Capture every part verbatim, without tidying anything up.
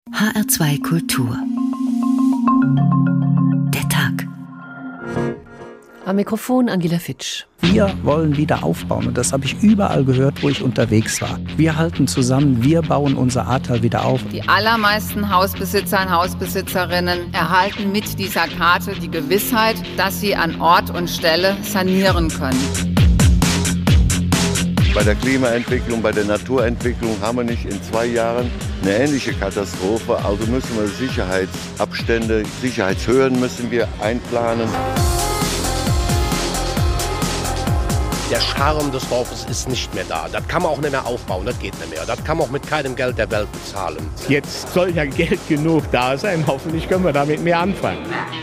H R zwei Kultur. Der Tag. Am Mikrofon Angela Fitsch. Wir wollen wieder aufbauen und das habe ich überall gehört, wo ich unterwegs war. Wir halten zusammen, wir bauen unser Ahrtal wieder auf. Die allermeisten Hausbesitzer und Hausbesitzerinnen erhalten mit dieser Karte die Gewissheit, dass sie an Ort und Stelle sanieren können. Bei der Klimaentwicklung, bei der Naturentwicklung haben wir nicht in zwei Jahren eine ähnliche Katastrophe. Also müssen wir Sicherheitsabstände, Sicherheitshöhen müssen wir einplanen. Der Charme des Dorfes ist nicht mehr da. Das kann man auch nicht mehr aufbauen, das geht nicht mehr. Das kann man auch mit keinem Geld der Welt bezahlen. Jetzt soll ja Geld genug da sein. Hoffentlich können wir damit mehr anfangen.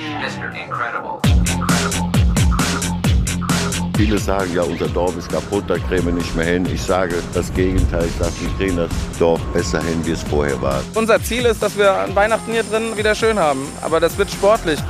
Viele sagen, ja, unser Dorf ist kaputt, da kriegen wir nicht mehr hin. Ich sage das Gegenteil, ich sage, wir kriegen das Dorf besser hin, wie es vorher war. Unser Ziel ist, dass wir an Weihnachten hier drin wieder schön haben, aber das wird sportlich.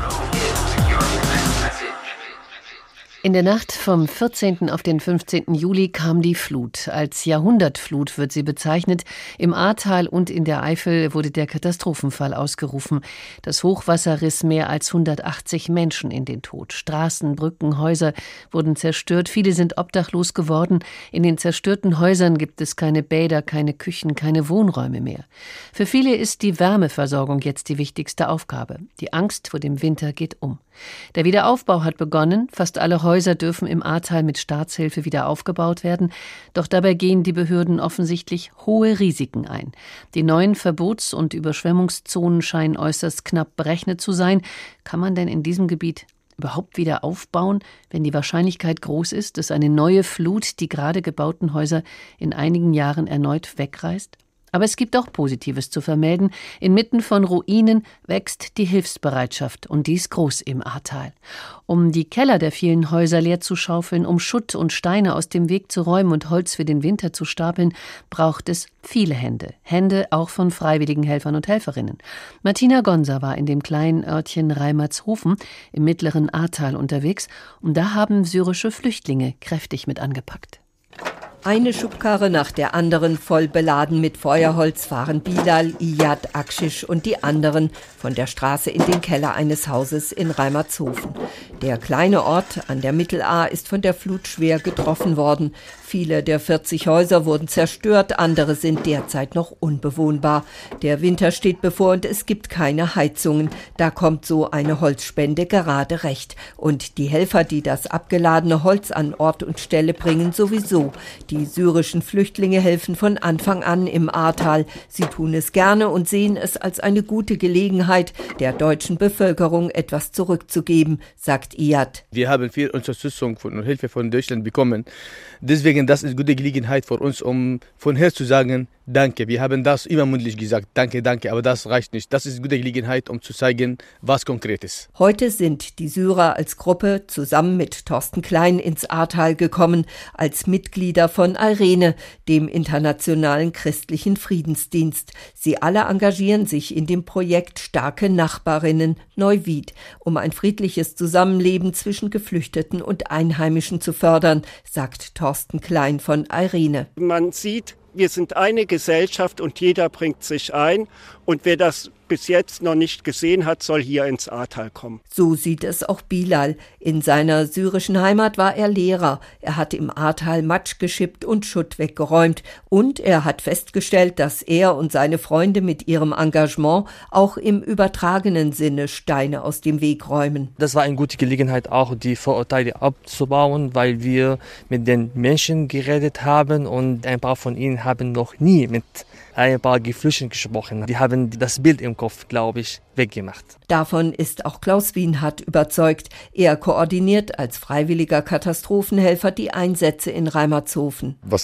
In der Nacht vom vierzehnten auf den fünfzehnten Juli kam die Flut. Als Jahrhundertflut wird sie bezeichnet. Im Ahrtal und in der Eifel wurde der Katastrophenfall ausgerufen. Das Hochwasser riss mehr als hundertachtzig Menschen in den Tod. Straßen, Brücken, Häuser wurden zerstört. Viele sind obdachlos geworden. In den zerstörten Häusern gibt es keine Bäder, keine Küchen, keine Wohnräume mehr. Für viele ist die Wärmeversorgung jetzt die wichtigste Aufgabe. Die Angst vor dem Winter geht um. Der Wiederaufbau hat begonnen. Fast alle Häuser dürfen im Ahrtal mit Staatshilfe wieder aufgebaut werden. Doch dabei gehen die Behörden offensichtlich hohe Risiken ein. Die neuen Verbots- und Überschwemmungszonen scheinen äußerst knapp berechnet zu sein. Kann man denn in diesem Gebiet überhaupt wieder aufbauen, wenn die Wahrscheinlichkeit groß ist, dass eine neue Flut die gerade gebauten Häuser in einigen Jahren erneut wegreißt? Aber es gibt auch Positives zu vermelden. Inmitten von Ruinen wächst die Hilfsbereitschaft und dies groß im Ahrtal. Um die Keller der vielen Häuser leer zu schaufeln, um Schutt und Steine aus dem Weg zu räumen und Holz für den Winter zu stapeln, braucht es viele Hände. Hände auch von freiwilligen Helfern und Helferinnen. Martina Gonser war in dem kleinen Örtchen Reimertshofen im mittleren Ahrtal unterwegs und da haben syrische Flüchtlinge kräftig mit angepackt. Eine Schubkarre nach der anderen, voll beladen mit Feuerholz, fahren Bilal, Iyad, Akshish und die anderen von der Straße in den Keller eines Hauses in Reimertshofen. Der kleine Ort an der Mittelahr ist von der Flut schwer getroffen worden. Viele der vierzig Häuser wurden zerstört, andere sind derzeit noch unbewohnbar. Der Winter steht bevor und es gibt keine Heizungen. Da kommt so eine Holzspende gerade recht. Und die Helfer, die das abgeladene Holz an Ort und Stelle bringen, sowieso. Die syrischen Flüchtlinge helfen von Anfang an im Ahrtal. Sie tun es gerne und sehen es als eine gute Gelegenheit, der deutschen Bevölkerung etwas zurückzugeben, sagt Iyad. Wir haben viel Unterstützung und Hilfe von Deutschland bekommen. Deswegen, das ist eine gute Gelegenheit für uns, um von Herzen zu sagen, danke. Wir haben das immer mündlich gesagt, danke, danke, aber das reicht nicht. Das ist eine gute Gelegenheit, um zu zeigen, was konkret ist. Heute sind die Syrer als Gruppe zusammen mit Thorsten Klein ins Ahrtal gekommen, als Mitglieder von Irene, dem internationalen christlichen Friedensdienst. Sie alle engagieren sich in dem Projekt Starke Nachbarinnen Neuwied, um ein friedliches Zusammenleben zwischen Geflüchteten und Einheimischen zu fördern, sagt Thorsten Klein von Irene. Man sieht, wir sind eine Gesellschaft und jeder bringt sich ein. Und wer das bis jetzt noch nicht gesehen hat, soll hier ins Ahrtal kommen. So sieht es auch Bilal. In seiner syrischen Heimat war er Lehrer. Er hat im Ahrtal Matsch geschippt und Schutt weggeräumt. Und er hat festgestellt, dass er und seine Freunde mit ihrem Engagement auch im übertragenen Sinne Steine aus dem Weg räumen. Das war eine gute Gelegenheit, auch die Vorurteile abzubauen, weil wir mit den Menschen geredet haben und ein paar von ihnen haben noch nie mit ein paar Geflüchteten gesprochen. Die haben das Bild im Kopf, glaube ich, weggemacht. Davon ist auch Klaus Wienhardt überzeugt. Er koordiniert als freiwilliger Katastrophenhelfer die Einsätze in Reimertshofen. Was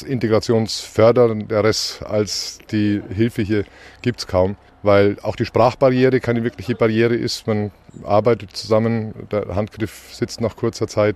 integrationsfördernderes als die Hilfe hier gibt es kaum, weil auch die Sprachbarriere keine wirkliche Barriere ist. Man arbeitet zusammen, der Handgriff sitzt nach kurzer Zeit.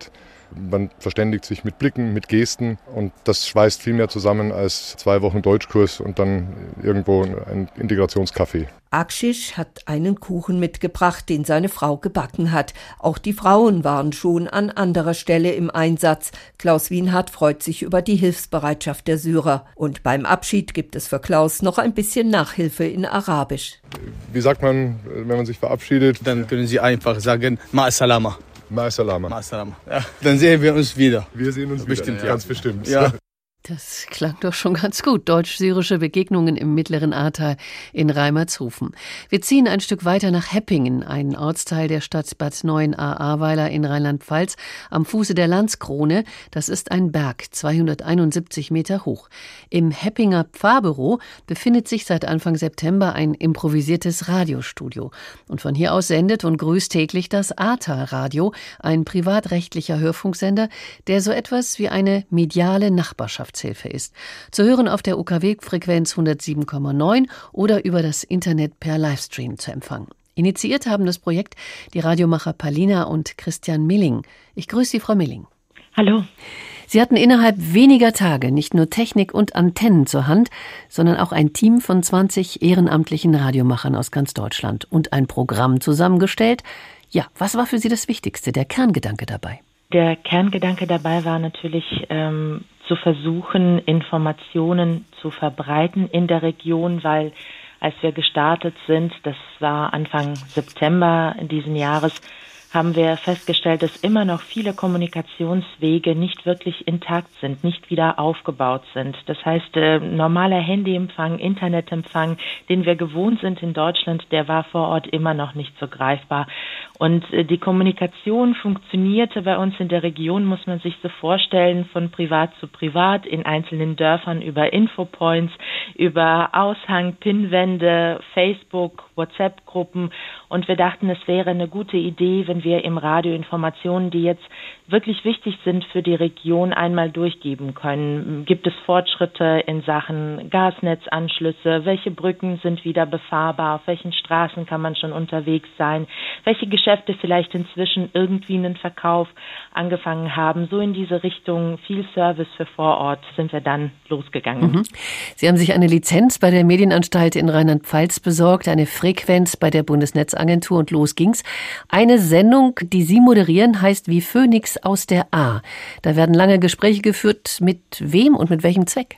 Man verständigt sich mit Blicken, mit Gesten und das schweißt viel mehr zusammen als zwei Wochen Deutschkurs und dann irgendwo ein Integrationscafé. Akshish hat einen Kuchen mitgebracht, den seine Frau gebacken hat. Auch die Frauen waren schon an anderer Stelle im Einsatz. Klaus Wienhardt freut sich über die Hilfsbereitschaft der Syrer. Und beim Abschied gibt es für Klaus noch ein bisschen Nachhilfe in Arabisch. Wie sagt man, wenn man sich verabschiedet? Dann können Sie einfach sagen, Ma salama. Ma salama. Ma salama. Ja. Dann sehen wir uns wieder. Wir sehen uns bestimmt, wieder, ganz ja. bestimmt. Ja. Das klang doch schon ganz gut. Deutsch-syrische Begegnungen im mittleren Ahrtal in Reimertshofen. Wir ziehen ein Stück weiter nach Heppingen, ein Ortsteil der Stadt Bad Neuenahr-Ahrweiler in Rheinland-Pfalz, am Fuße der Landskrone. Das ist ein Berg, zweihunderteinundsiebzig Meter hoch. Im Heppinger Pfarrbüro befindet sich seit Anfang September ein improvisiertes Radiostudio. Und von hier aus sendet und grüßt täglich das Ahrtal-Radio, ein privatrechtlicher Hörfunksender, der so etwas wie eine mediale Nachbarschaft Hilfe ist. Zu hören auf der U K W-Frequenz hundertsieben Komma neun oder über das Internet per Livestream zu empfangen. Initiiert haben das Projekt die Radiomacher Palina und Christian Milling. Ich grüße Sie, Frau Milling. Hallo. Sie hatten innerhalb weniger Tage nicht nur Technik und Antennen zur Hand, sondern auch ein Team von zwanzig ehrenamtlichen Radiomachern aus ganz Deutschland und ein Programm zusammengestellt. Ja, was war für Sie das Wichtigste, der Kerngedanke dabei? Der Kerngedanke dabei war natürlich, ähm, zu versuchen, Informationen zu verbreiten in der Region, weil als wir gestartet sind, das war Anfang September diesen Jahres, haben wir festgestellt, dass immer noch viele Kommunikationswege nicht wirklich intakt sind, nicht wieder aufgebaut sind. Das heißt, äh, normaler Handyempfang, Internetempfang, den wir gewohnt sind in Deutschland, der war vor Ort immer noch nicht so greifbar. Und äh, die Kommunikation funktionierte bei uns in der Region, muss man sich so vorstellen, von privat zu privat, in einzelnen Dörfern über Infopoints, über Aushang, Pinwände, Facebook, WhatsApp-Gruppen. Und wir dachten, es wäre eine gute Idee, wenn wir im Radio Informationen, die jetzt wirklich wichtig sind für die Region, einmal durchgeben können. Gibt es Fortschritte in Sachen Gasnetzanschlüsse? Welche Brücken sind wieder befahrbar? Auf welchen Straßen kann man schon unterwegs sein? Welche Geschäfte vielleicht inzwischen irgendwie einen Verkauf angefangen haben? So in diese Richtung, viel Service für vor Ort, sind wir dann losgegangen. Mhm. Sie haben sich eine Lizenz bei der Medienanstalt in Rheinland-Pfalz besorgt, eine Frequenz bei der Bundesnetzagentur und los ging's. Eine Sendung, die Sie moderieren, heißt Wie Phönix aus der Ahr. Da werden lange Gespräche geführt. Mit wem und mit welchem Zweck?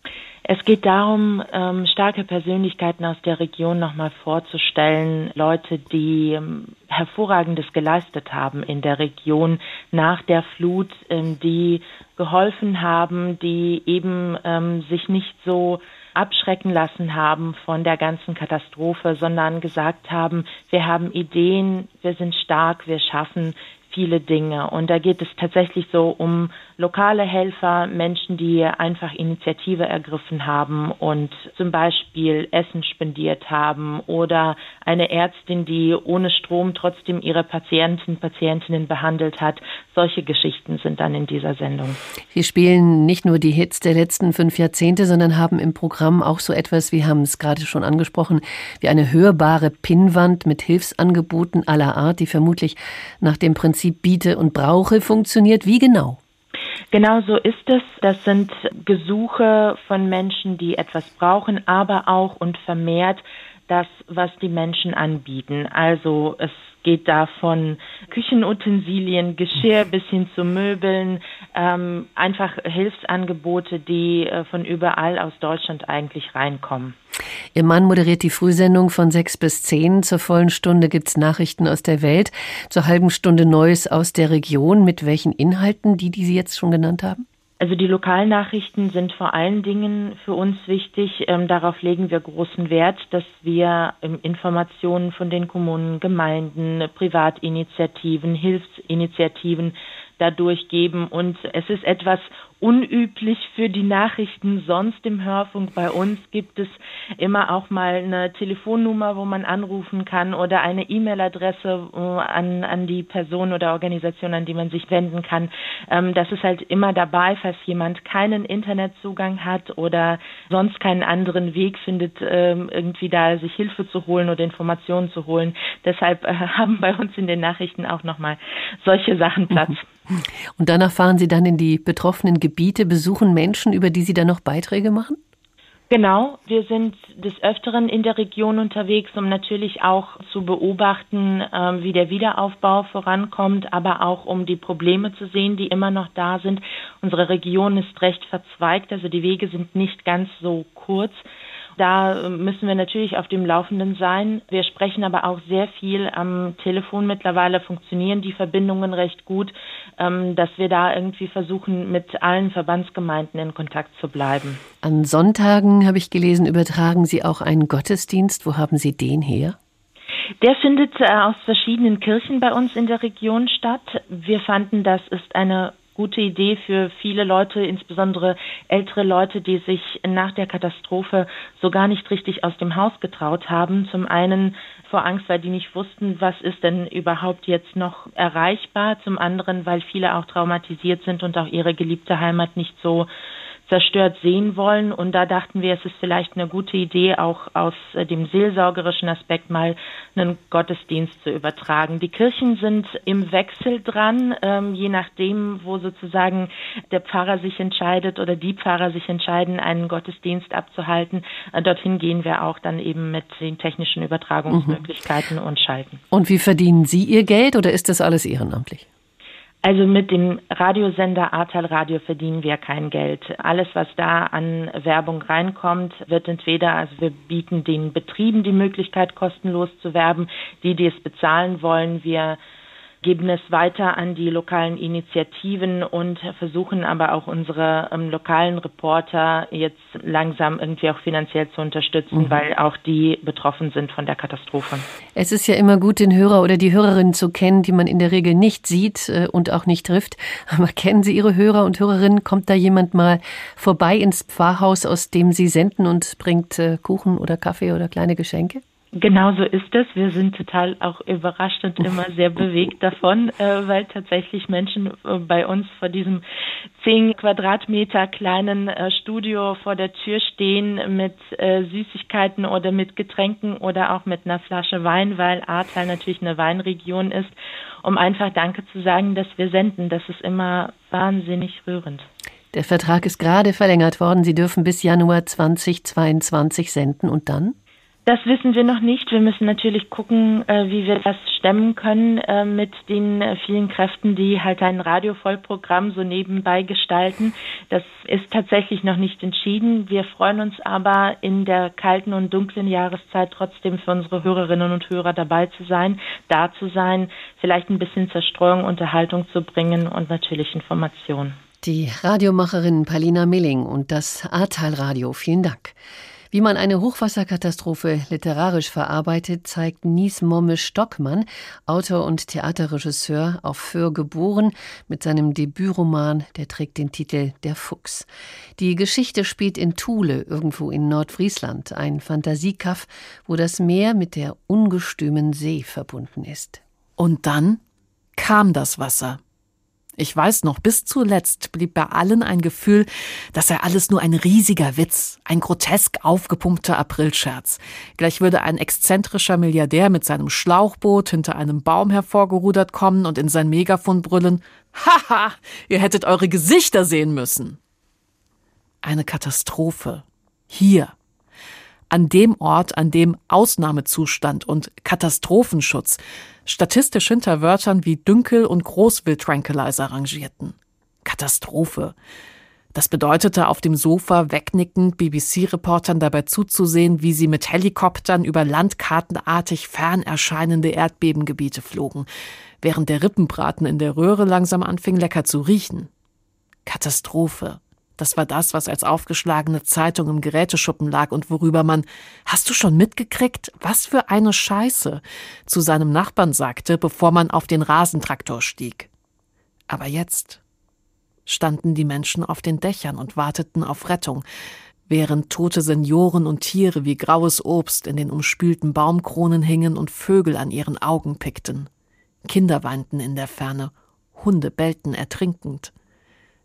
Es geht darum, ähm, starke Persönlichkeiten aus der Region nochmal vorzustellen, Leute, die ähm, Hervorragendes geleistet haben in der Region nach der Flut, ähm, die geholfen haben, die eben ähm, sich nicht so abschrecken lassen haben von der ganzen Katastrophe, sondern gesagt haben, wir haben Ideen, wir sind stark, wir schaffen viele Dinge. Und da geht es tatsächlich so um lokale Helfer, Menschen, die einfach Initiative ergriffen haben und zum Beispiel Essen spendiert haben oder eine Ärztin, die ohne Strom trotzdem ihre Patienten, Patientinnen behandelt hat. Solche Geschichten sind dann in dieser Sendung. Sie spielen nicht nur die Hits der letzten fünf Jahrzehnte, sondern haben im Programm auch so etwas, wir haben es gerade schon angesprochen, wie eine hörbare Pinnwand mit Hilfsangeboten aller Art, die vermutlich nach dem Prinzip Biete und Brauche funktioniert. Wie genau? Genau so ist es. Das sind Gesuche von Menschen, die etwas brauchen, aber auch und vermehrt das, was die Menschen anbieten. Also es geht da von Küchenutensilien, Geschirr bis hin zu Möbeln, ähm, einfach Hilfsangebote, die äh, von überall aus Deutschland eigentlich reinkommen. Ihr Mann moderiert die Frühsendung von sechs bis zehn. Zur vollen Stunde gibt's Nachrichten aus der Welt. Zur halben Stunde Neues aus der Region. Mit welchen Inhalten, die, die Sie jetzt schon genannt haben? Also die Lokalnachrichten sind vor allen Dingen für uns wichtig. Ähm, darauf legen wir großen Wert, dass wir ähm, Informationen von den Kommunen, Gemeinden, Privatinitiativen, Hilfsinitiativen dadurch geben. Und es ist etwas unüblich für die Nachrichten sonst im Hörfunk. Bei uns gibt es immer auch mal eine Telefonnummer, wo man anrufen kann oder eine E-Mail-Adresse an, an die Person oder Organisation, an die man sich wenden kann. Ähm, das ist halt immer dabei, falls jemand keinen Internetzugang hat oder sonst keinen anderen Weg findet, ähm, irgendwie da sich Hilfe zu holen oder Informationen zu holen. Deshalb äh, haben bei uns in den Nachrichten auch nochmal solche Sachen Platz. Und danach fahren Sie dann in die betroffenen Gebiete, besuchen Menschen, über die Sie dann noch Beiträge machen? Genau, wir sind des Öfteren in der Region unterwegs, um natürlich auch zu beobachten, äh, wie der Wiederaufbau vorankommt, aber auch um die Probleme zu sehen, die immer noch da sind. Unsere Region ist recht verzweigt, also die Wege sind nicht ganz so kurz. Da müssen wir natürlich auf dem Laufenden sein. Wir sprechen aber auch sehr viel am Telefon. Mittlerweile funktionieren die Verbindungen recht gut, dass wir da irgendwie versuchen, mit allen Verbandsgemeinden in Kontakt zu bleiben. An Sonntagen, habe ich gelesen, übertragen Sie auch einen Gottesdienst. Wo haben Sie den her? Der findet aus verschiedenen Kirchen bei uns in der Region statt. Wir fanden, das ist eine gute Idee für viele Leute, insbesondere ältere Leute, die sich nach der Katastrophe so gar nicht richtig aus dem Haus getraut haben. Zum einen vor Angst, weil die nicht wussten, was ist denn überhaupt jetzt noch erreichbar. Zum anderen, weil viele auch traumatisiert sind und auch ihre geliebte Heimat nicht so zerstört sehen wollen. Und da dachten wir, es ist vielleicht eine gute Idee, auch aus dem seelsorgerischen Aspekt mal einen Gottesdienst zu übertragen. Die Kirchen sind im Wechsel dran, ähm, je nachdem, wo sozusagen der Pfarrer sich entscheidet oder die Pfarrer sich entscheiden, einen Gottesdienst abzuhalten. Äh, dorthin gehen wir auch dann eben mit den technischen Übertragungsmöglichkeiten mhm. und schalten. Und wie verdienen Sie Ihr Geld oder ist das alles ehrenamtlich? Also mit dem Radiosender Ahrtal Radio verdienen wir kein Geld. Alles, was da an Werbung reinkommt, wird entweder, also wir bieten den Betrieben die Möglichkeit, kostenlos zu werben. Die, die es bezahlen wollen, wir geben es weiter an die lokalen Initiativen und versuchen aber auch unsere ähm, lokalen Reporter jetzt langsam irgendwie auch finanziell zu unterstützen, mhm. weil auch die betroffen sind von der Katastrophe. Es ist ja immer gut, den Hörer oder die Hörerin zu kennen, die man in der Regel nicht sieht äh, und auch nicht trifft. Aber kennen Sie Ihre Hörer und Hörerinnen? Kommt da jemand mal vorbei ins Pfarrhaus, aus dem Sie senden und bringt äh, Kuchen oder Kaffee oder kleine Geschenke? Genau so ist es. Wir sind total auch überrascht und immer sehr bewegt davon, äh, weil tatsächlich Menschen äh, bei uns vor diesem zehn Quadratmeter kleinen äh, Studio vor der Tür stehen mit äh, Süßigkeiten oder mit Getränken oder auch mit einer Flasche Wein, weil Ahrtal natürlich eine Weinregion ist, um einfach Danke zu sagen, dass wir senden. Das ist immer wahnsinnig rührend. Der Vertrag ist gerade verlängert worden. Sie dürfen bis Januar zweitausendzweiundzwanzig senden und dann? Das wissen wir noch nicht. Wir müssen natürlich gucken, wie wir das stemmen können mit den vielen Kräften, die halt ein Radiovollprogramm so nebenbei gestalten. Das ist tatsächlich noch nicht entschieden. Wir freuen uns aber in der kalten und dunklen Jahreszeit trotzdem für unsere Hörerinnen und Hörer dabei zu sein, da zu sein, vielleicht ein bisschen Zerstreuung, Unterhaltung zu bringen und natürlich Information. Die Radiomacherin Palina Milling und das Ahrtal Radio. Vielen Dank. Wie man eine Hochwasserkatastrophe literarisch verarbeitet, zeigt Nies Momme-Stockmann, Autor und Theaterregisseur, auf Föhr geboren, mit seinem Debütroman, der trägt den Titel Der Fuchs. Die Geschichte spielt in Thule, irgendwo in Nordfriesland, ein Fantasiekaff, wo das Meer mit der ungestümen See verbunden ist. Und dann kam das Wasser. Ich weiß noch, bis zuletzt blieb bei allen ein Gefühl, das sei alles nur ein riesiger Witz, ein grotesk aufgepumpter Aprilscherz. Gleich würde ein exzentrischer Milliardär mit seinem Schlauchboot hinter einem Baum hervorgerudert kommen und in sein Megafon brüllen: Haha, ihr hättet eure Gesichter sehen müssen. Eine Katastrophe. Hier. An dem Ort, an dem Ausnahmezustand und Katastrophenschutz statistisch hinter Wörtern wie Dünkel und Großwild-Tranquilizer rangierten. Katastrophe. Das bedeutete, auf dem Sofa wegnickend B B C-Reportern dabei zuzusehen, wie sie mit Helikoptern über landkartenartig fern erscheinende Erdbebengebiete flogen, während der Rippenbraten in der Röhre langsam anfing, lecker zu riechen. Katastrophe. Das war das, was als aufgeschlagene Zeitung im Geräteschuppen lag und worüber man, hast du schon mitgekriegt, was für eine Scheiße, zu seinem Nachbarn sagte, bevor man auf den Rasentraktor stieg. Aber jetzt standen die Menschen auf den Dächern und warteten auf Rettung, während tote Senioren und Tiere wie graues Obst in den umspülten Baumkronen hingen und Vögel an ihren Augen pickten. Kinder weinten in der Ferne, Hunde bellten ertrinkend.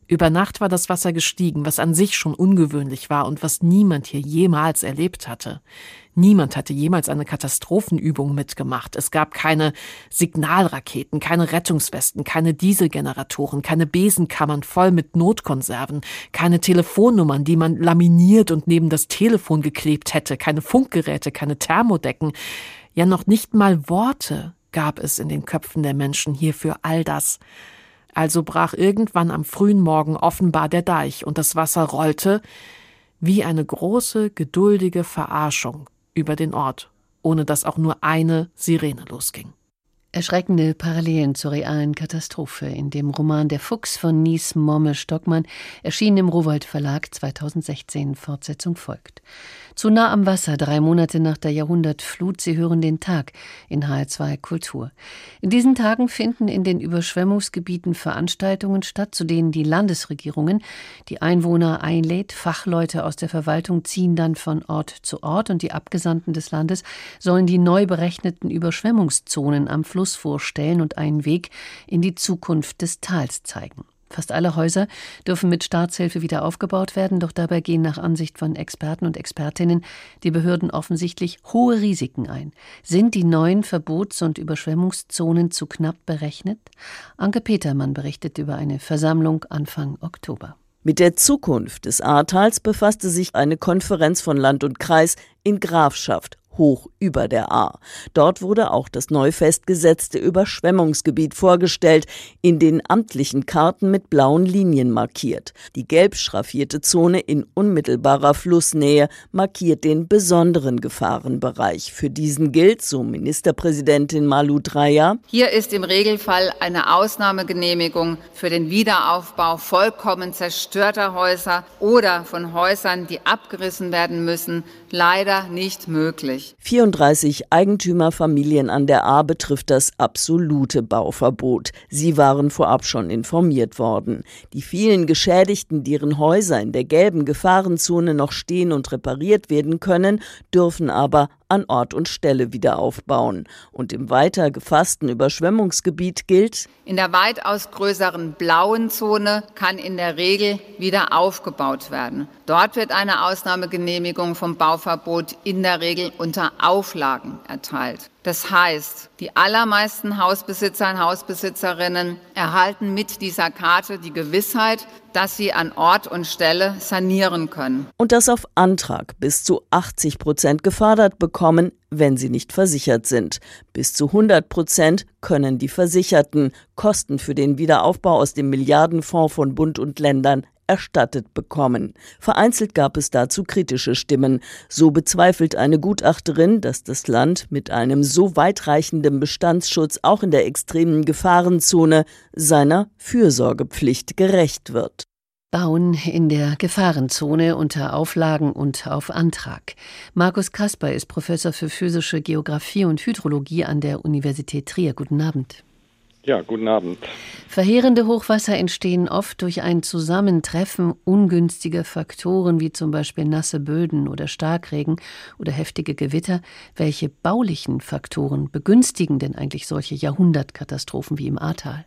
Über Nacht war das Wasser gestiegen, was an sich schon ungewöhnlich war und was niemand hier jemals erlebt hatte. Niemand hatte jemals eine Katastrophenübung mitgemacht. Es gab keine Signalraketen, keine Rettungswesten, keine Dieselgeneratoren, keine Besenkammern voll mit Notkonserven, keine Telefonnummern, die man laminiert und neben das Telefon geklebt hätte, keine Funkgeräte, keine Thermodecken. Ja, noch nicht mal Worte gab es in den Köpfen der Menschen hier für all das. Also brach irgendwann am frühen Morgen offenbar der Deich und das Wasser rollte wie eine große, geduldige Verarschung über den Ort, ohne dass auch nur eine Sirene losging. Erschreckende Parallelen zur realen Katastrophe in dem Roman Der Fuchs von Nies Momme-Stockmann, erschienen im Rowohlt Verlag zweitausendsechzehn. Fortsetzung folgt. Zu nah am Wasser, drei Monate nach der Jahrhundertflut, Sie hören den Tag in H R zwei Kultur. In diesen Tagen finden in den Überschwemmungsgebieten Veranstaltungen statt, zu denen die Landesregierungen die Einwohner einlädt. Fachleute aus der Verwaltung ziehen dann von Ort zu Ort und die Abgesandten des Landes sollen die neu berechneten Überschwemmungszonen am Fluss vorstellen und einen Weg in die Zukunft des Tals zeigen. Fast alle Häuser dürfen mit Staatshilfe wieder aufgebaut werden, doch dabei gehen nach Ansicht von Experten und Expertinnen die Behörden offensichtlich hohe Risiken ein. Sind die neuen Verbots- und Überschwemmungszonen zu knapp berechnet? Anke Petermann berichtet über eine Versammlung Anfang Oktober. Mit der Zukunft des Ahrtals befasste sich eine Konferenz von Land und Kreis in Grafschaft, hoch über der Ahr. Dort wurde auch das neu festgesetzte Überschwemmungsgebiet vorgestellt, in den amtlichen Karten mit blauen Linien markiert. Die gelb schraffierte Zone in unmittelbarer Flussnähe markiert den besonderen Gefahrenbereich. Für diesen gilt, so Ministerpräsidentin Malu Dreyer: Hier ist im Regelfall eine Ausnahmegenehmigung für den Wiederaufbau vollkommen zerstörter Häuser oder von Häusern, die abgerissen werden müssen, leider nicht möglich. vierunddreißig Eigentümerfamilien an der Ahr betrifft das absolute Bauverbot. Sie waren vorab schon informiert worden. Die vielen Geschädigten, deren Häuser in der gelben Gefahrenzone noch stehen und repariert werden können, dürfen aber an Ort und Stelle wieder aufbauen. Und im weiter gefassten Überschwemmungsgebiet gilt: In der weitaus größeren blauen Zone kann in der Regel wieder aufgebaut werden. Dort wird eine Ausnahmegenehmigung vom Bauverbot in der Regel unter Auflagen erteilt. Das heißt, die allermeisten Hausbesitzer und Hausbesitzerinnen erhalten mit dieser Karte die Gewissheit, dass sie an Ort und Stelle sanieren können. Und das auf Antrag bis zu achtzig Prozent gefördert bekommen, wenn sie nicht versichert sind. Bis zu hundert Prozent können die Versicherten Kosten für den Wiederaufbau aus dem Milliardenfonds von Bund und Ländern erstattet bekommen. Vereinzelt gab es dazu kritische Stimmen. So bezweifelt eine Gutachterin, dass das Land mit einem so weitreichenden Bestandsschutz auch in der extremen Gefahrenzone seiner Fürsorgepflicht gerecht wird. Bauen in der Gefahrenzone unter Auflagen und auf Antrag. Markus Kasper ist Professor für physische Geographie und Hydrologie an der Universität Trier. Guten Abend. Ja, guten Abend. Verheerende Hochwasser entstehen oft durch ein Zusammentreffen ungünstiger Faktoren, wie zum Beispiel nasse Böden oder Starkregen oder heftige Gewitter. Welche baulichen Faktoren begünstigen denn eigentlich solche Jahrhundertkatastrophen wie im Ahrtal?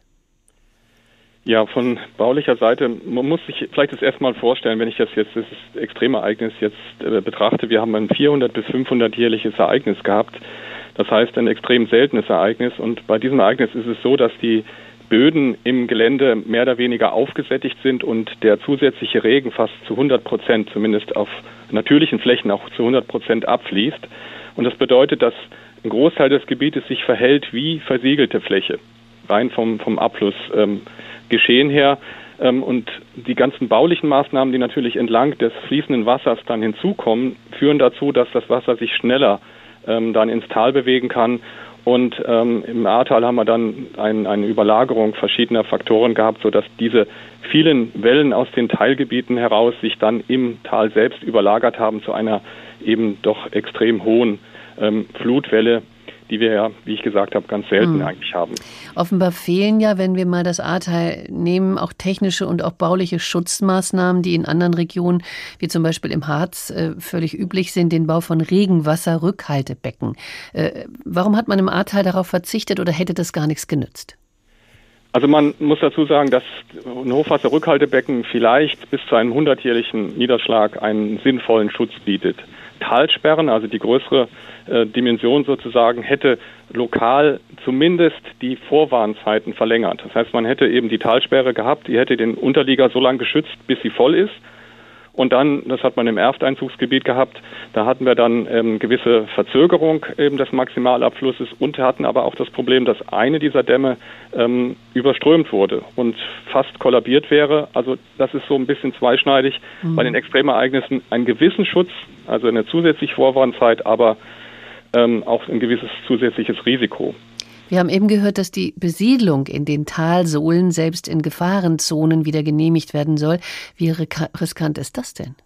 Ja, von baulicher Seite, man muss sich vielleicht das erstmal vorstellen, wenn ich das jetzt, das Extremereignis jetzt äh, betrachte, wir haben ein vierhundert bis fünfhundert jährliches Ereignis gehabt. Das heißt, ein extrem seltenes Ereignis. Und bei diesem Ereignis ist es so, dass die Böden im Gelände mehr oder weniger aufgesättigt sind und der zusätzliche Regen fast zu hundert Prozent, zumindest auf natürlichen Flächen auch zu hundert Prozent abfließt. Und das bedeutet, dass ein Großteil des Gebietes sich verhält wie versiegelte Fläche, rein vom, vom Abflussgeschehen ähm, her. Ähm, und die ganzen baulichen Maßnahmen, die natürlich entlang des fließenden Wassers dann hinzukommen, führen dazu, dass das Wasser sich schneller dann ins Tal bewegen kann. Und ähm, im Ahrtal haben wir dann ein, eine Überlagerung verschiedener Faktoren gehabt, sodass diese vielen Wellen aus den Teilgebieten heraus sich dann im Tal selbst überlagert haben zu einer eben doch extrem hohen ähm, Flutwelle, die wir ja, wie ich gesagt habe, ganz selten mhm. eigentlich haben. Offenbar fehlen ja, wenn wir mal das Ahrtal nehmen, auch technische und auch bauliche Schutzmaßnahmen, die in anderen Regionen, wie zum Beispiel im Harz, äh, völlig üblich sind, den Bau von Regenwasserrückhaltebecken. Äh, warum hat man im Ahrtal darauf verzichtet oder hätte das gar nichts genützt? Also man muss dazu sagen, dass ein Hochwasserrückhaltebecken vielleicht bis zu einem hundertjährigen Niederschlag einen sinnvollen Schutz bietet. Talsperren, also die größere äh, Dimension sozusagen, hätte lokal zumindest die Vorwarnzeiten verlängert. Das heißt, man hätte eben die Talsperre gehabt, die hätte den Unterlieger so lange geschützt, bis sie voll ist. Und dann, das hat man im Erfteinzugsgebiet gehabt, da hatten wir dann ähm, gewisse Verzögerung eben des Maximalabflusses und hatten aber auch das Problem, dass eine dieser Dämme ähm, überströmt wurde und fast kollabiert wäre. Also das ist so ein bisschen zweischneidig. Mhm. Bei den Extremereignissen einen gewissen Schutz, also eine zusätzliche Vorwarnzeit, aber ähm, auch ein gewisses zusätzliches Risiko. Wir haben eben gehört, dass die Besiedlung in den Talsohlen selbst in Gefahrenzonen wieder genehmigt werden soll. Wie riskant ist das denn?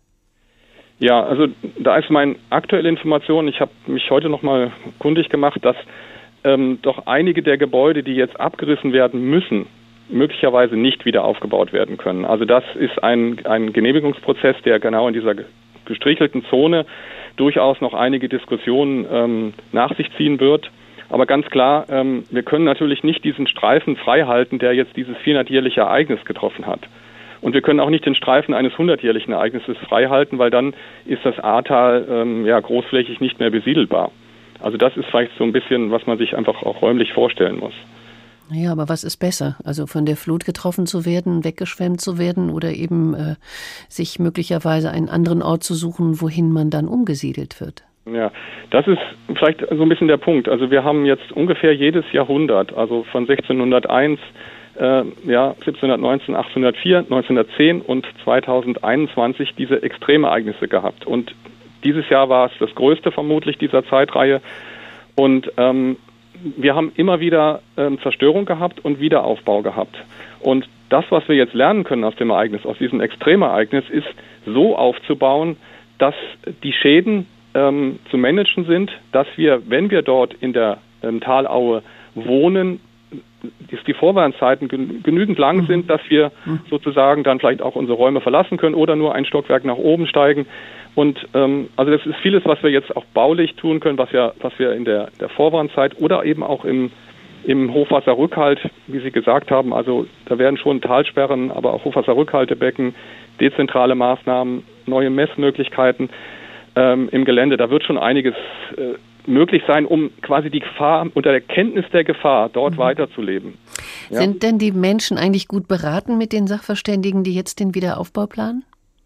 Ja, also da ist meine aktuelle Information, ich habe mich heute noch mal kundig gemacht, dass ähm, doch einige der Gebäude, die jetzt abgerissen werden müssen, möglicherweise nicht wieder aufgebaut werden können. Also das ist ein, ein Genehmigungsprozess, der genau in dieser gestrichelten Zone durchaus noch einige Diskussionen ähm, nach sich ziehen wird. Aber ganz klar, ähm, wir können natürlich nicht diesen Streifen freihalten, der jetzt dieses vierhundertjährliche Ereignis getroffen hat. Und wir können auch nicht den Streifen eines hundertjährlichen Ereignisses freihalten, weil dann ist das Ahrtal ähm, ja, großflächig nicht mehr besiedelbar. Also das ist vielleicht so ein bisschen, was man sich einfach auch räumlich vorstellen muss. Ja, aber was ist besser? Also von der Flut getroffen zu werden, weggeschwemmt zu werden oder eben äh, sich möglicherweise einen anderen Ort zu suchen, wohin man dann umgesiedelt wird? Ja, das ist vielleicht so ein bisschen der Punkt. Also wir haben jetzt ungefähr jedes Jahrhundert, also von sechzehnhunderteins, äh, ja, siebzehnhundertneunzehn, achtzehnhundertvier, neunzehnhundertzehn und zweitausendeinundzwanzig diese Extremereignisse gehabt. Und dieses Jahr war es das größte vermutlich dieser Zeitreihe. Und ähm, wir haben immer wieder ähm, Zerstörung gehabt und Wiederaufbau gehabt. Und das, was wir jetzt lernen können aus dem Ereignis, aus diesem Extremereignis, ist so aufzubauen, dass die Schäden ähm, zu managen sind, dass wir, wenn wir dort in der ähm, Talaue wohnen, dass die Vorwarnzeiten gen- genügend lang sind, dass wir sozusagen dann vielleicht auch unsere Räume verlassen können oder nur ein Stockwerk nach oben steigen. Und ähm, also das ist vieles, was wir jetzt auch baulich tun können, was wir, was wir in der, der Vorwarnzeit oder eben auch im, im Hochwasserrückhalt, wie Sie gesagt haben, also da werden schon Talsperren, aber auch Hochwasserrückhaltebecken, dezentrale Maßnahmen, neue Messmöglichkeiten ähm, im Gelände. Da wird schon einiges äh, möglich sein, um quasi die Gefahr, unter der Kenntnis der Gefahr dort mhm. weiterzuleben. Ja? Sind denn die Menschen eigentlich gut beraten mit den Sachverständigen, die jetzt den Wiederaufbau planen?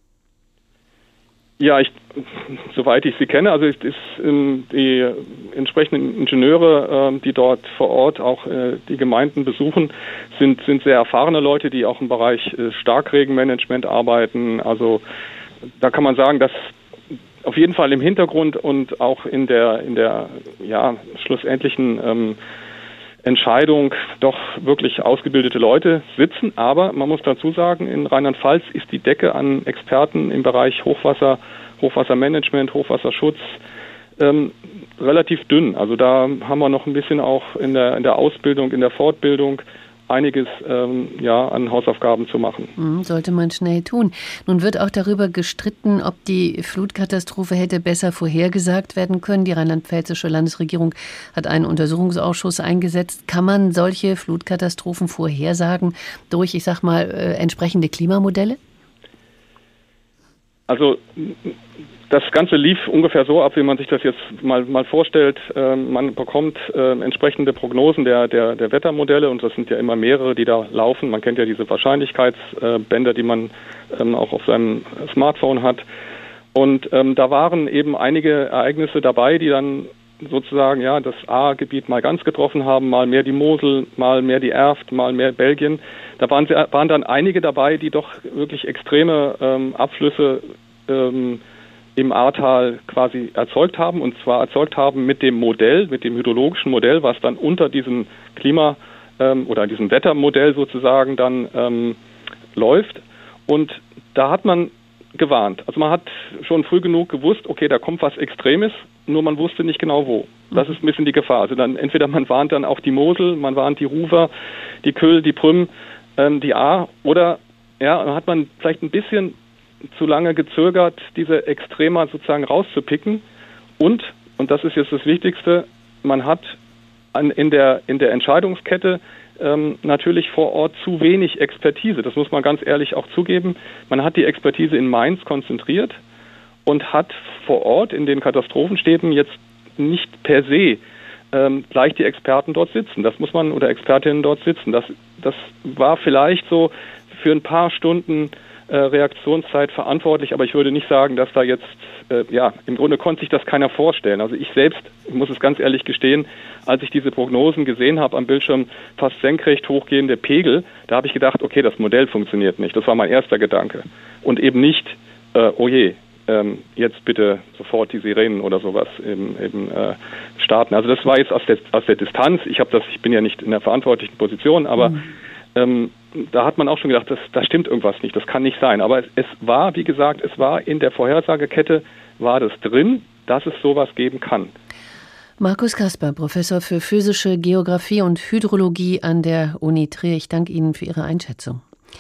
Ja, ich, soweit ich sie kenne, also es ist ähm, die entsprechenden Ingenieure, äh, die dort vor Ort auch äh, die Gemeinden besuchen, sind, sind sehr erfahrene Leute, die auch im Bereich äh, Starkregenmanagement arbeiten. Also da kann man sagen, dass auf jeden Fall im Hintergrund und auch in der in der ja schlussendlichen ähm, Entscheidung doch wirklich ausgebildete Leute sitzen. Aber man muss dazu sagen, in Rheinland-Pfalz ist die Decke an Experten im Bereich Hochwasser, Hochwassermanagement, Hochwasserschutz ähm, relativ dünn. Also da haben wir noch ein bisschen auch in der in der Ausbildung, in der Fortbildung einiges ähm, ja, an Hausaufgaben zu machen. Sollte man schnell tun. Nun wird auch darüber gestritten, ob die Flutkatastrophe hätte besser vorhergesagt werden können. Die rheinland-pfälzische Landesregierung hat einen Untersuchungsausschuss eingesetzt. Kann man solche Flutkatastrophen vorhersagen durch, ich sag mal, äh, entsprechende Klimamodelle? Also das Ganze lief ungefähr so ab, wie man sich das jetzt mal, mal vorstellt. Ähm, man bekommt äh, entsprechende Prognosen der, der, der Wettermodelle und das sind ja immer mehrere, die da laufen. Man kennt ja diese Wahrscheinlichkeitsbänder, äh, die man ähm, auch auf seinem Smartphone hat. Und ähm, da waren eben einige Ereignisse dabei, die dann sozusagen ja das A-Gebiet mal ganz getroffen haben, mal mehr die Mosel, mal mehr die Erft, mal mehr Belgien. Da waren, waren dann einige dabei, die doch wirklich extreme ähm, Abflüsse ähm, im Ahrtal quasi erzeugt haben, und zwar erzeugt haben mit dem Modell, mit dem hydrologischen Modell, was dann unter diesem Klima- ähm, oder diesem Wettermodell sozusagen dann ähm, läuft. Und da hat man gewarnt. Also man hat schon früh genug gewusst, okay, da kommt was Extremes, nur man wusste nicht genau wo. Das ist ein bisschen die Gefahr. Also dann entweder man warnt dann auch die Mosel, man warnt die Ruwer, die Köhl, die Prüm, ähm, die Ahr, oder ja, dann hat man vielleicht ein bisschen zu lange gezögert, diese Extrema sozusagen rauszupicken. Und, und das ist jetzt das Wichtigste, man hat an, in der, in der Entscheidungskette ähm, natürlich vor Ort zu wenig Expertise. Das muss man ganz ehrlich auch zugeben. Man hat die Expertise in Mainz konzentriert und hat vor Ort in den Katastrophenstäben jetzt nicht per se ähm, gleich die Experten dort sitzen. Das muss man, oder Expertinnen dort sitzen. Das, das war vielleicht so für ein paar Stunden äh, Reaktionszeit verantwortlich, aber ich würde nicht sagen, dass da jetzt, äh, ja, im Grunde konnte sich das keiner vorstellen. Also ich selbst, ich muss es ganz ehrlich gestehen, als ich diese Prognosen gesehen habe am Bildschirm, fast senkrecht hochgehende Pegel, da habe ich gedacht, okay, das Modell funktioniert nicht. Das war mein erster Gedanke. Und eben nicht, äh, oh je, ähm, jetzt bitte sofort die Sirenen oder sowas eben, eben äh, starten. Also das war jetzt aus der, aus der Distanz. Ich habe das, ich bin ja nicht in der verantwortlichen Position, aber mhm. ähm, da hat man auch schon gedacht, das, da stimmt irgendwas nicht, das kann nicht sein. Aber es, es war, wie gesagt, es war in der Vorhersagekette, war das drin, dass es sowas geben kann. Markus Kasper, Professor für physische Geographie und Hydrologie an der Uni Trier. Ich danke Ihnen für Ihre Einschätzung.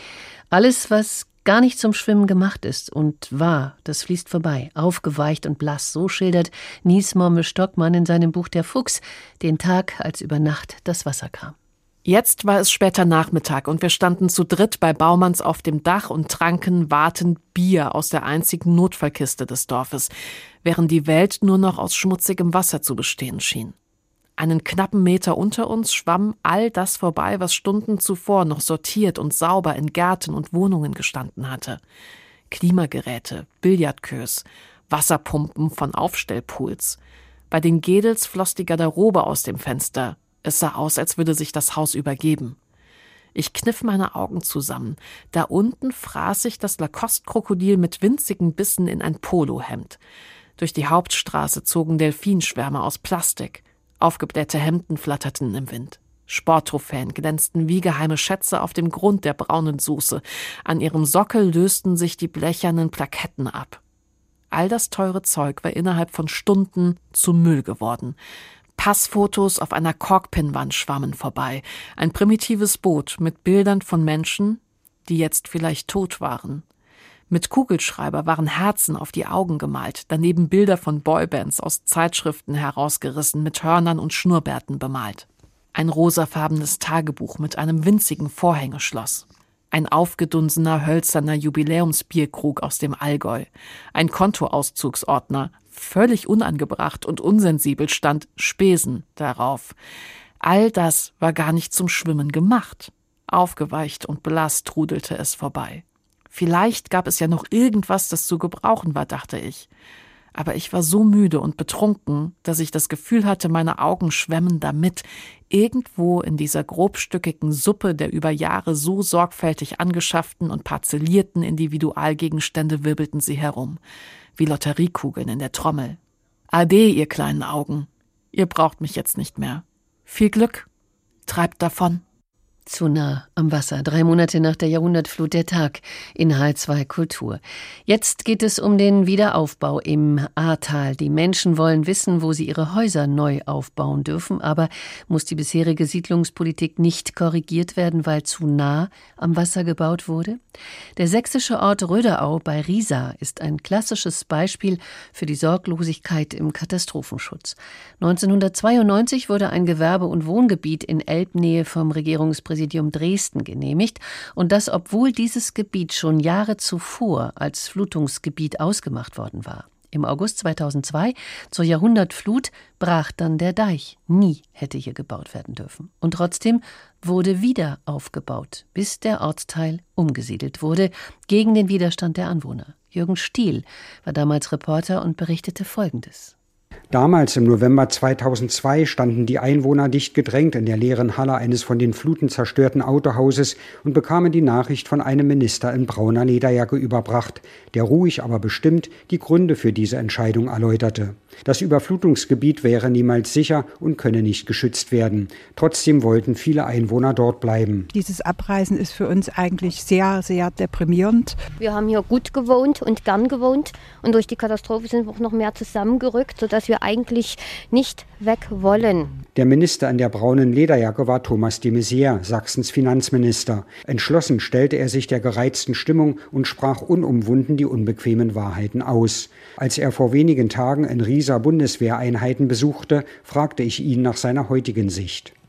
Alles, was gar nicht zum Schwimmen gemacht ist und war, das fließt vorbei, aufgeweicht und blass. So schildert Nies Mombe-Stockmann in seinem Buch Der Fuchs den Tag, als über Nacht das Wasser kam. Jetzt war es später Nachmittag und wir standen zu dritt bei Baumanns auf dem Dach und tranken wartend Bier aus der einzigen Notfallkiste des Dorfes, während die Welt nur noch aus schmutzigem Wasser zu bestehen schien. Einen knappen Meter unter uns schwamm all das vorbei, was Stunden zuvor noch sortiert und sauber in Gärten und Wohnungen gestanden hatte. Klimageräte, Billardqueues, Wasserpumpen von Aufstellpools. Bei den Gedels floss die Garderobe aus dem Fenster. Es sah aus, als würde sich das Haus übergeben. Ich kniff meine Augen zusammen. Da unten fraß sich das Lacoste-Krokodil mit winzigen Bissen in ein Polohemd. Durch die Hauptstraße zogen Delfinschwärme aus Plastik. Aufgeblähte Hemden flatterten im Wind. Sporttrophäen glänzten wie geheime Schätze auf dem Grund der braunen Soße. An ihrem Sockel lösten sich die blechernen Plaketten ab. All das teure Zeug war innerhalb von Stunden zu Müll geworden. Passfotos auf einer Korkpinwand schwammen vorbei. Ein primitives Boot mit Bildern von Menschen, die jetzt vielleicht tot waren. Mit Kugelschreiber waren Herzen auf die Augen gemalt, daneben Bilder von Boybands aus Zeitschriften herausgerissen, mit Hörnern und Schnurrbärten bemalt. Ein rosafarbenes Tagebuch mit einem winzigen Vorhängeschloss. Ein aufgedunsener, hölzerner Jubiläumsbierkrug aus dem Allgäu. Ein Kontoauszugsordner, völlig unangebracht und unsensibel stand Spesen darauf. All das war gar nicht zum Schwimmen gemacht. Aufgeweicht und blass trudelte es vorbei. Vielleicht gab es ja noch irgendwas, das zu gebrauchen war, dachte ich. Aber ich war so müde und betrunken, dass ich das Gefühl hatte, meine Augen schwämmen damit. Irgendwo in dieser grobstückigen Suppe der über Jahre so sorgfältig angeschafften und parzellierten Individualgegenstände wirbelten sie herum, wie Lotteriekugeln in der Trommel. Ade, ihr kleinen Augen. Ihr braucht mich jetzt nicht mehr. Viel Glück. Treibt davon. Zu nah am Wasser, drei Monate nach der Jahrhundertflut, der Tag in H zwei Kultur. Jetzt geht es um den Wiederaufbau im Ahrtal. Die Menschen wollen wissen, wo sie ihre Häuser neu aufbauen dürfen, aber muss die bisherige Siedlungspolitik nicht korrigiert werden, weil zu nah am Wasser gebaut wurde? Der sächsische Ort Röderau bei Riesa ist ein klassisches Beispiel für die Sorglosigkeit im Katastrophenschutz. neunzehnhundertzweiundneunzig wurde ein Gewerbe- und Wohngebiet in Elbnähe vom Regierungspräsidenten Präsidium Dresden genehmigt, und das, obwohl dieses Gebiet schon Jahre zuvor als Flutungsgebiet ausgemacht worden war. Im August zweitausendzwei, zur Jahrhundertflut, brach dann der Deich. Nie hätte hier gebaut werden dürfen. Und trotzdem wurde wieder aufgebaut, bis der Ortsteil umgesiedelt wurde, gegen den Widerstand der Anwohner. Jürgen Stiel war damals Reporter und berichtete Folgendes. Damals im November zweitausendzwei standen die Einwohner dicht gedrängt in der leeren Halle eines von den Fluten zerstörten Autohauses und bekamen die Nachricht von einem Minister in brauner Lederjacke überbracht, der ruhig, aber bestimmt die Gründe für diese Entscheidung erläuterte. Das Überflutungsgebiet wäre niemals sicher und könne nicht geschützt werden. Trotzdem wollten viele Einwohner dort bleiben. Dieses Abreißen ist für uns eigentlich sehr, sehr deprimierend. Wir haben hier gut gewohnt und gern gewohnt, und durch die Katastrophe sind wir auch noch mehr zusammengerückt, sodass wir eigentlich nicht weg wollen. Der Minister in der braunen Lederjacke war Thomas de Maizière, Sachsens Finanzminister. Entschlossen stellte er sich der gereizten Stimmung und sprach unumwunden die unbequemen Wahrheiten aus. Als er vor wenigen Tagen in Riesa Bundeswehreinheiten besuchte, fragte ich ihn nach seiner heutigen Sicht.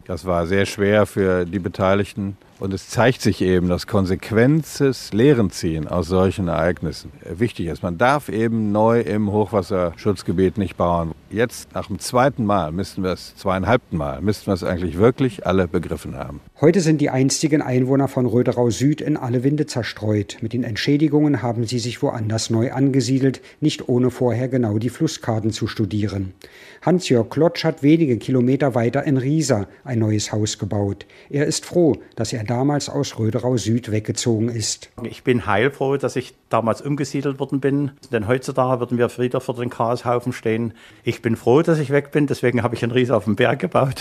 Das war sehr schwer für die Beteiligten. Und es zeigt sich eben, dass konsequentes Lehren ziehen aus solchen Ereignissen wichtig ist. Man darf eben neu im Hochwasserschutzgebiet nicht bauen. Jetzt, nach dem zweiten Mal, müssten wir es, zweieinhalbten Mal, müssten wir es eigentlich wirklich alle begriffen haben. Heute sind die einstigen Einwohner von Röderau Süd in alle Winde zerstreut. Mit den Entschädigungen haben sie sich woanders neu angesiedelt, nicht ohne vorher genau die Flusskarten zu studieren. Hans-Jörg Klotsch hat wenige Kilometer weiter in Riesa ein neues Haus gebaut. Er ist froh, dass er damals aus Röderau Süd weggezogen ist. Ich bin heilfroh, dass ich damals umgesiedelt worden bin, denn heutzutage würden wir wieder vor den Chaoshaufen stehen. Ich bin froh, dass ich weg bin, deswegen habe ich in Riesa auf dem Berg gebaut.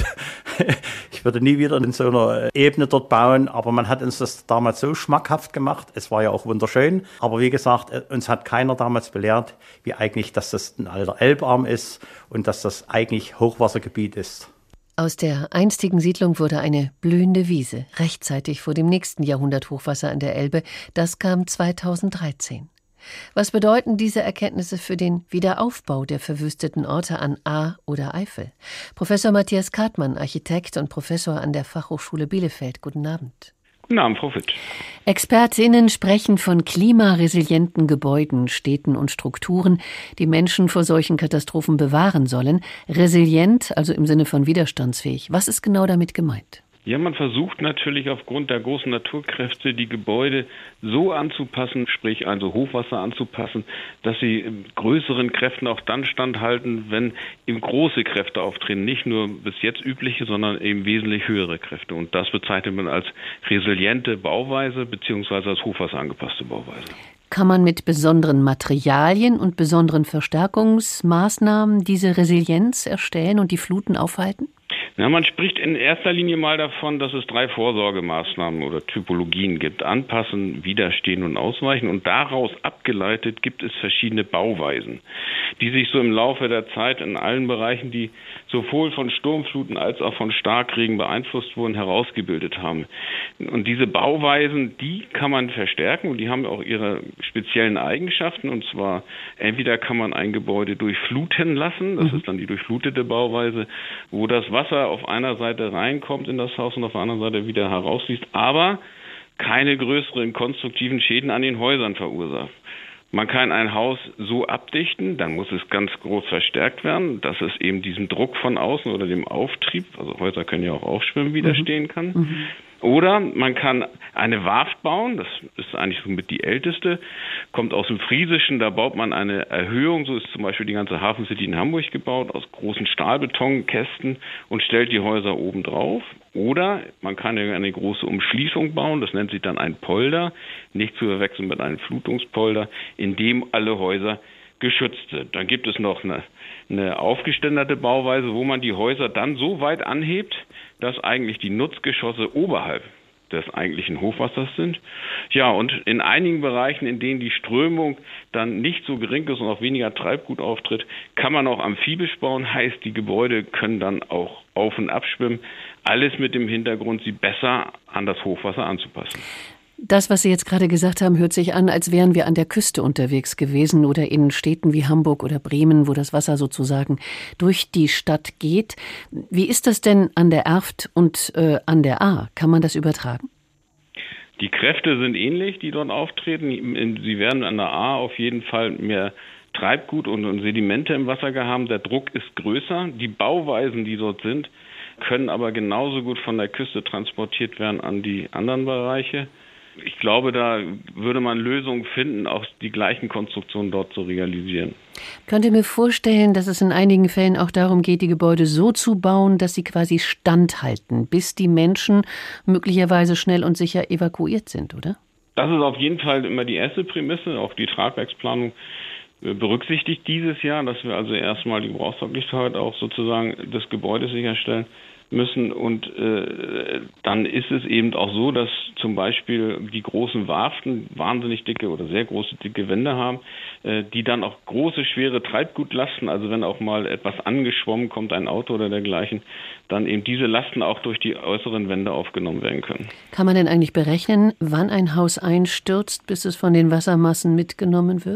Ich würde nie wieder in so einer Ebene dort bauen, aber man hat uns das damals so schmackhaft gemacht. Es war ja auch wunderschön, aber wie gesagt, uns hat keiner damals belehrt, wie eigentlich, dass das ein alter Elbarm ist und dass das eigentlich Hochwassergebiet ist. Aus der einstigen Siedlung wurde eine blühende Wiese, rechtzeitig vor dem nächsten Jahrhunderthochwasser an der Elbe. Das kam zweitausenddreizehn. Was bedeuten diese Erkenntnisse für den Wiederaufbau der verwüsteten Orte an Ahr oder Eifel? Professor Matthias Kartmann, Architekt und Professor an der Fachhochschule Bielefeld. Guten Abend. Guten Abend, Frau Fitsch. ExpertInnen sprechen von klimaresilienten Gebäuden, Städten und Strukturen, die Menschen vor solchen Katastrophen bewahren sollen. Resilient, also im Sinne von widerstandsfähig. Was ist genau damit gemeint? Ja, man versucht natürlich aufgrund der großen Naturkräfte die Gebäude so anzupassen, sprich also Hochwasser anzupassen, dass sie größeren Kräften auch dann standhalten, wenn eben große Kräfte auftreten. Nicht nur bis jetzt übliche, sondern eben wesentlich höhere Kräfte. Und das bezeichnet man als resiliente Bauweise beziehungsweise als Hochwasser angepasste Bauweise. Kann man mit besonderen Materialien und besonderen Verstärkungsmaßnahmen diese Resilienz erstellen und die Fluten aufhalten? Ja, man spricht in erster Linie mal davon, dass es drei Vorsorgemaßnahmen oder Typologien gibt. Anpassen, widerstehen und ausweichen. Und daraus abgeleitet gibt es verschiedene Bauweisen, die sich so im Laufe der Zeit in allen Bereichen, die sowohl von Sturmfluten als auch von Starkregen beeinflusst wurden, herausgebildet haben. Und diese Bauweisen, die kann man verstärken und die haben auch ihre speziellen Eigenschaften. Und zwar entweder kann man ein Gebäude durchfluten lassen, das ist dann die durchflutete Bauweise, wo das Wasser auf einer Seite reinkommt in das Haus und auf der anderen Seite wieder herausfließt, aber keine größeren konstruktiven Schäden an den Häusern verursacht. Man kann ein Haus so abdichten, dann muss es ganz groß verstärkt werden, dass es eben diesem Druck von außen oder dem Auftrieb, also Häuser können ja auch aufschwimmen, widerstehen kann. Mhm. Oder man kann eine Warft bauen, das ist eigentlich somit die älteste, kommt aus dem Friesischen, da baut man eine Erhöhung, so ist zum Beispiel die ganze Hafen City in Hamburg gebaut, aus großen Stahlbetonkästen und stellt die Häuser oben drauf. Oder man kann eine große Umschließung bauen, das nennt sich dann ein Polder, nicht zu verwechseln mit einem Flutungspolder, in dem alle Häuser geschützt sind. Dann gibt es noch eine, eine aufgeständerte Bauweise, wo man die Häuser dann so weit anhebt, dass eigentlich die Nutzgeschosse oberhalb des eigentlichen Hochwassers sind. Ja, und in einigen Bereichen, in denen die Strömung dann nicht so gering ist und auch weniger Treibgut auftritt, kann man auch amphibisch bauen, heißt, die Gebäude können dann auch auf- und abschwimmen. Alles mit dem Hintergrund, sie besser an das Hochwasser anzupassen. Das, was Sie jetzt gerade gesagt haben, hört sich an, als wären wir an der Küste unterwegs gewesen oder in Städten wie Hamburg oder Bremen, wo das Wasser sozusagen durch die Stadt geht. Wie ist das denn an der Erft und äh, an der Ahr? Kann man das übertragen? Die Kräfte sind ähnlich, die dort auftreten. Sie werden an der Ahr auf jeden Fall mehr Treibgut und, und Sedimente im Wasser haben. Der Druck ist größer. Die Bauweisen, die dort sind, können aber genauso gut von der Küste transportiert werden an die anderen Bereiche. Ich glaube, da würde man Lösungen finden, auch die gleichen Konstruktionen dort zu realisieren. Könnt ihr mir vorstellen, dass es in einigen Fällen auch darum geht, die Gebäude so zu bauen, dass sie quasi standhalten, bis die Menschen möglicherweise schnell und sicher evakuiert sind, oder? Das ist auf jeden Fall immer die erste Prämisse. Auch die Tragwerksplanung berücksichtigt dieses Jahr, dass wir also erstmal die Gebrauchstauglichkeit auch sozusagen des Gebäudes sicherstellen müssen. Und äh, dann ist es eben auch so, dass zum Beispiel die großen Warften wahnsinnig dicke oder sehr große dicke Wände haben, äh, die dann auch große, schwere Treibgutlasten, also wenn auch mal etwas angeschwommen kommt, ein Auto oder dergleichen, dann eben diese Lasten auch durch die äußeren Wände aufgenommen werden können. Kann man denn eigentlich berechnen, wann ein Haus einstürzt, bis es von den Wassermassen mitgenommen wird?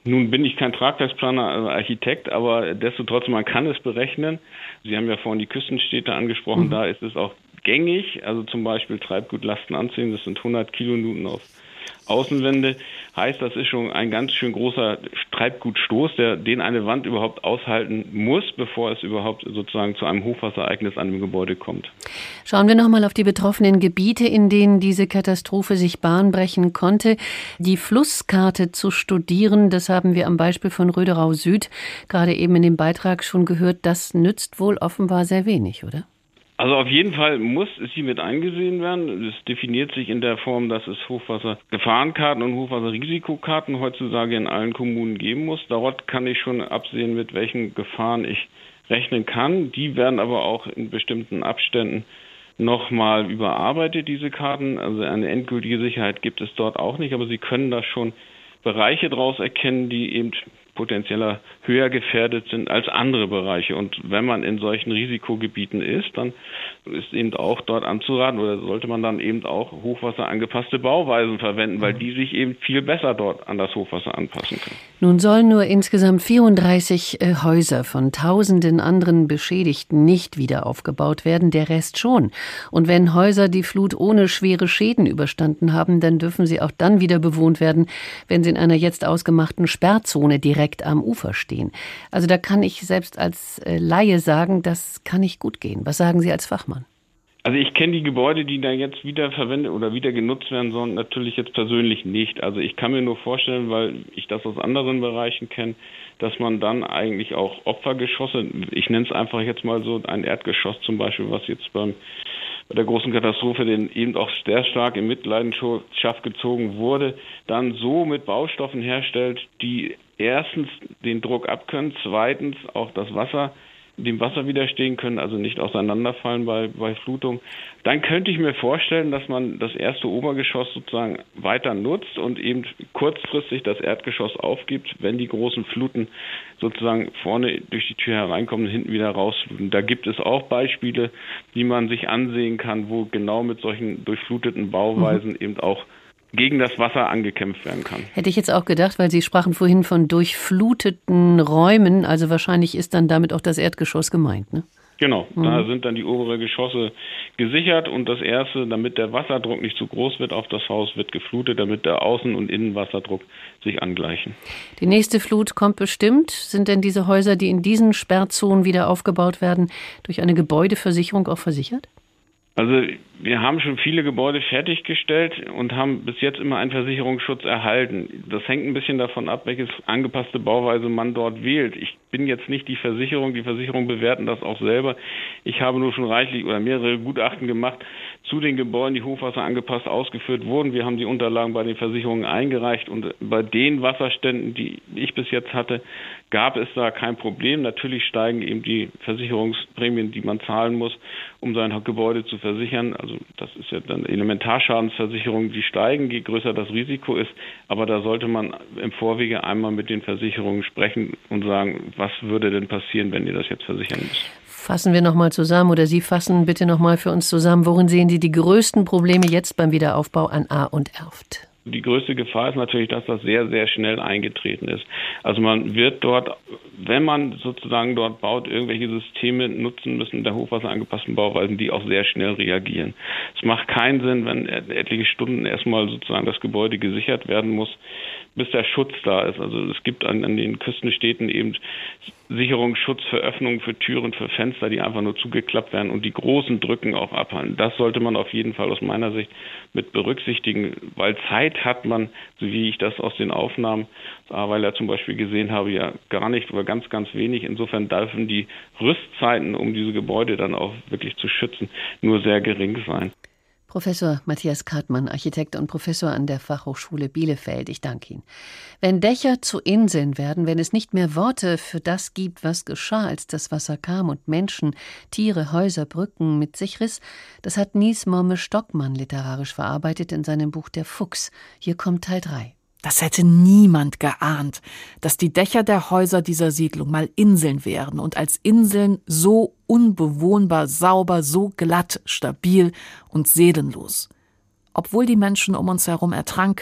Nun bin ich kein Tragwerksplaner, also Architekt, aber destotrotz, man kann es berechnen. Sie haben ja vorhin die Küstenstädte angesprochen, mhm. da ist es auch gängig, also zum Beispiel Treibgutlasten anziehen, das sind hundert Kilonewton auf Außenwände, heißt, das ist schon ein ganz schön großer Treibgutstoß, der den eine Wand überhaupt aushalten muss, bevor es überhaupt sozusagen zu einem Hochwasserereignis an dem Gebäude kommt. Schauen wir nochmal auf die betroffenen Gebiete, in denen diese Katastrophe sich Bahn brechen konnte. Die Flusskarte zu studieren, das haben wir am Beispiel von Röderau Süd gerade eben in dem Beitrag schon gehört, das nützt wohl offenbar sehr wenig, oder? Also auf jeden Fall muss sie mit eingesehen werden. Es definiert sich in der Form, dass es Hochwassergefahrenkarten und Hochwasserrisikokarten heutzutage in allen Kommunen geben muss. Dort kann ich schon absehen, mit welchen Gefahren ich rechnen kann. Die werden aber auch in bestimmten Abständen nochmal überarbeitet, diese Karten. Also eine endgültige Sicherheit gibt es dort auch nicht, aber Sie können da schon Bereiche draus erkennen, die eben potenzieller höher gefährdet sind als andere Bereiche. Und wenn man in solchen Risikogebieten ist, dann ist eben auch dort anzuraten oder sollte man dann eben auch hochwasserangepasste Bauweisen verwenden, weil die sich eben viel besser dort an das Hochwasser anpassen können. Nun sollen nur insgesamt vierunddreißig äh, Häuser von tausenden anderen Beschädigten nicht wieder aufgebaut werden, der Rest schon. Und wenn Häuser die Flut ohne schwere Schäden überstanden haben, dann dürfen sie auch dann wieder bewohnt werden, wenn sie in einer jetzt ausgemachten Sperrzone direkt am Ufer stehen. Also da kann ich selbst als äh, Laie sagen, das kann nicht gut gehen. Was sagen Sie als Fachmann? Also ich kenne die Gebäude, die da jetzt wieder verwendet oder wieder genutzt werden sollen, natürlich jetzt persönlich nicht. Also ich kann mir nur vorstellen, weil ich das aus anderen Bereichen kenne, dass man dann eigentlich auch Opfergeschosse, ich nenne es einfach jetzt mal so, ein Erdgeschoss zum Beispiel, was jetzt beim bei der großen Katastrophe, den eben auch sehr stark in Mitleidenschaft gezogen wurde, dann so mit Baustoffen herstellt, die erstens den Druck abkönnen, zweitens auch das Wasser, dem Wasser widerstehen können, also nicht auseinanderfallen bei, bei Flutung. Dann könnte ich mir vorstellen, dass man das erste Obergeschoss sozusagen weiter nutzt und eben kurzfristig das Erdgeschoss aufgibt, wenn die großen Fluten sozusagen vorne durch die Tür hereinkommen und hinten wieder rausfluten. Da gibt es auch Beispiele, die man sich ansehen kann, wo genau mit solchen durchfluteten Bauweisen mhm. eben auch gegen das Wasser angekämpft werden kann. Hätte ich jetzt auch gedacht, weil Sie sprachen vorhin von durchfluteten Räumen, also wahrscheinlich ist dann damit auch das Erdgeschoss gemeint, ne? Genau, mhm. da sind dann die oberen Geschosse gesichert und das erste, damit der Wasserdruck nicht zu groß wird auf das Haus, wird geflutet, damit der Außen- und Innenwasserdruck sich angleichen. Die nächste Flut kommt bestimmt. Sind denn diese Häuser, die in diesen Sperrzonen wieder aufgebaut werden, durch eine Gebäudeversicherung auch versichert? Also wir haben schon viele Gebäude fertiggestellt und haben bis jetzt immer einen Versicherungsschutz erhalten. Das hängt ein bisschen davon ab, welche angepasste Bauweise man dort wählt. Ich bin jetzt nicht die Versicherung, die Versicherungen bewerten das auch selber. Ich habe nur schon reichlich oder mehrere Gutachten gemacht zu den Gebäuden, die Hochwasser angepasst ausgeführt wurden. Wir haben die Unterlagen bei den Versicherungen eingereicht und bei den Wasserständen, die ich bis jetzt hatte, gab es da kein Problem. Natürlich steigen eben die Versicherungsprämien, die man zahlen muss, um sein Gebäude zu versichern. Also das ist ja dann Elementarschadensversicherungen, die steigen, je größer das Risiko ist. Aber da sollte man im Vorwege einmal mit den Versicherungen sprechen und sagen, was würde denn passieren, wenn ihr das jetzt versichern müsst. Fassen wir nochmal zusammen oder Sie fassen bitte nochmal für uns zusammen. Worin sehen Sie die größten Probleme jetzt beim Wiederaufbau an Ahr und Erft? Die größte Gefahr ist natürlich, dass das sehr, sehr schnell eingetreten ist. Also man wird dort, wenn man sozusagen dort baut, irgendwelche Systeme nutzen müssen der hochwasserangepassten Bauweisen, die auch sehr schnell reagieren. Es macht keinen Sinn, wenn etliche Stunden erstmal sozusagen das Gebäude gesichert werden muss, bis der Schutz da ist. Also es gibt an, an den Küstenstädten eben Sicherungsschutz für Öffnungen, für Türen, für Fenster, die einfach nur zugeklappt werden und die großen Drücken auch abhalten. Das sollte man auf jeden Fall aus meiner Sicht mit berücksichtigen, weil Zeit hat man, so wie ich das aus den Aufnahmen aus Ahrweiler zum Beispiel gesehen habe, ja gar nicht oder ganz, ganz wenig. Insofern dürfen die Rüstzeiten, um diese Gebäude dann auch wirklich zu schützen, nur sehr gering sein. Professor Matthias Kartmann, Architekt und Professor an der Fachhochschule Bielefeld. Ich danke Ihnen. Wenn Dächer zu Inseln werden, wenn es nicht mehr Worte für das gibt, was geschah, als das Wasser kam und Menschen, Tiere, Häuser, Brücken mit sich riss, das hat Nies Momme-Stockmann literarisch verarbeitet in seinem Buch Der Fuchs. Hier kommt Teil drei. Das hätte niemand geahnt, dass die Dächer der Häuser dieser Siedlung mal Inseln wären und als Inseln so unbewohnbar, sauber, so glatt, stabil und seelenlos. Obwohl die Menschen um uns herum ertranken,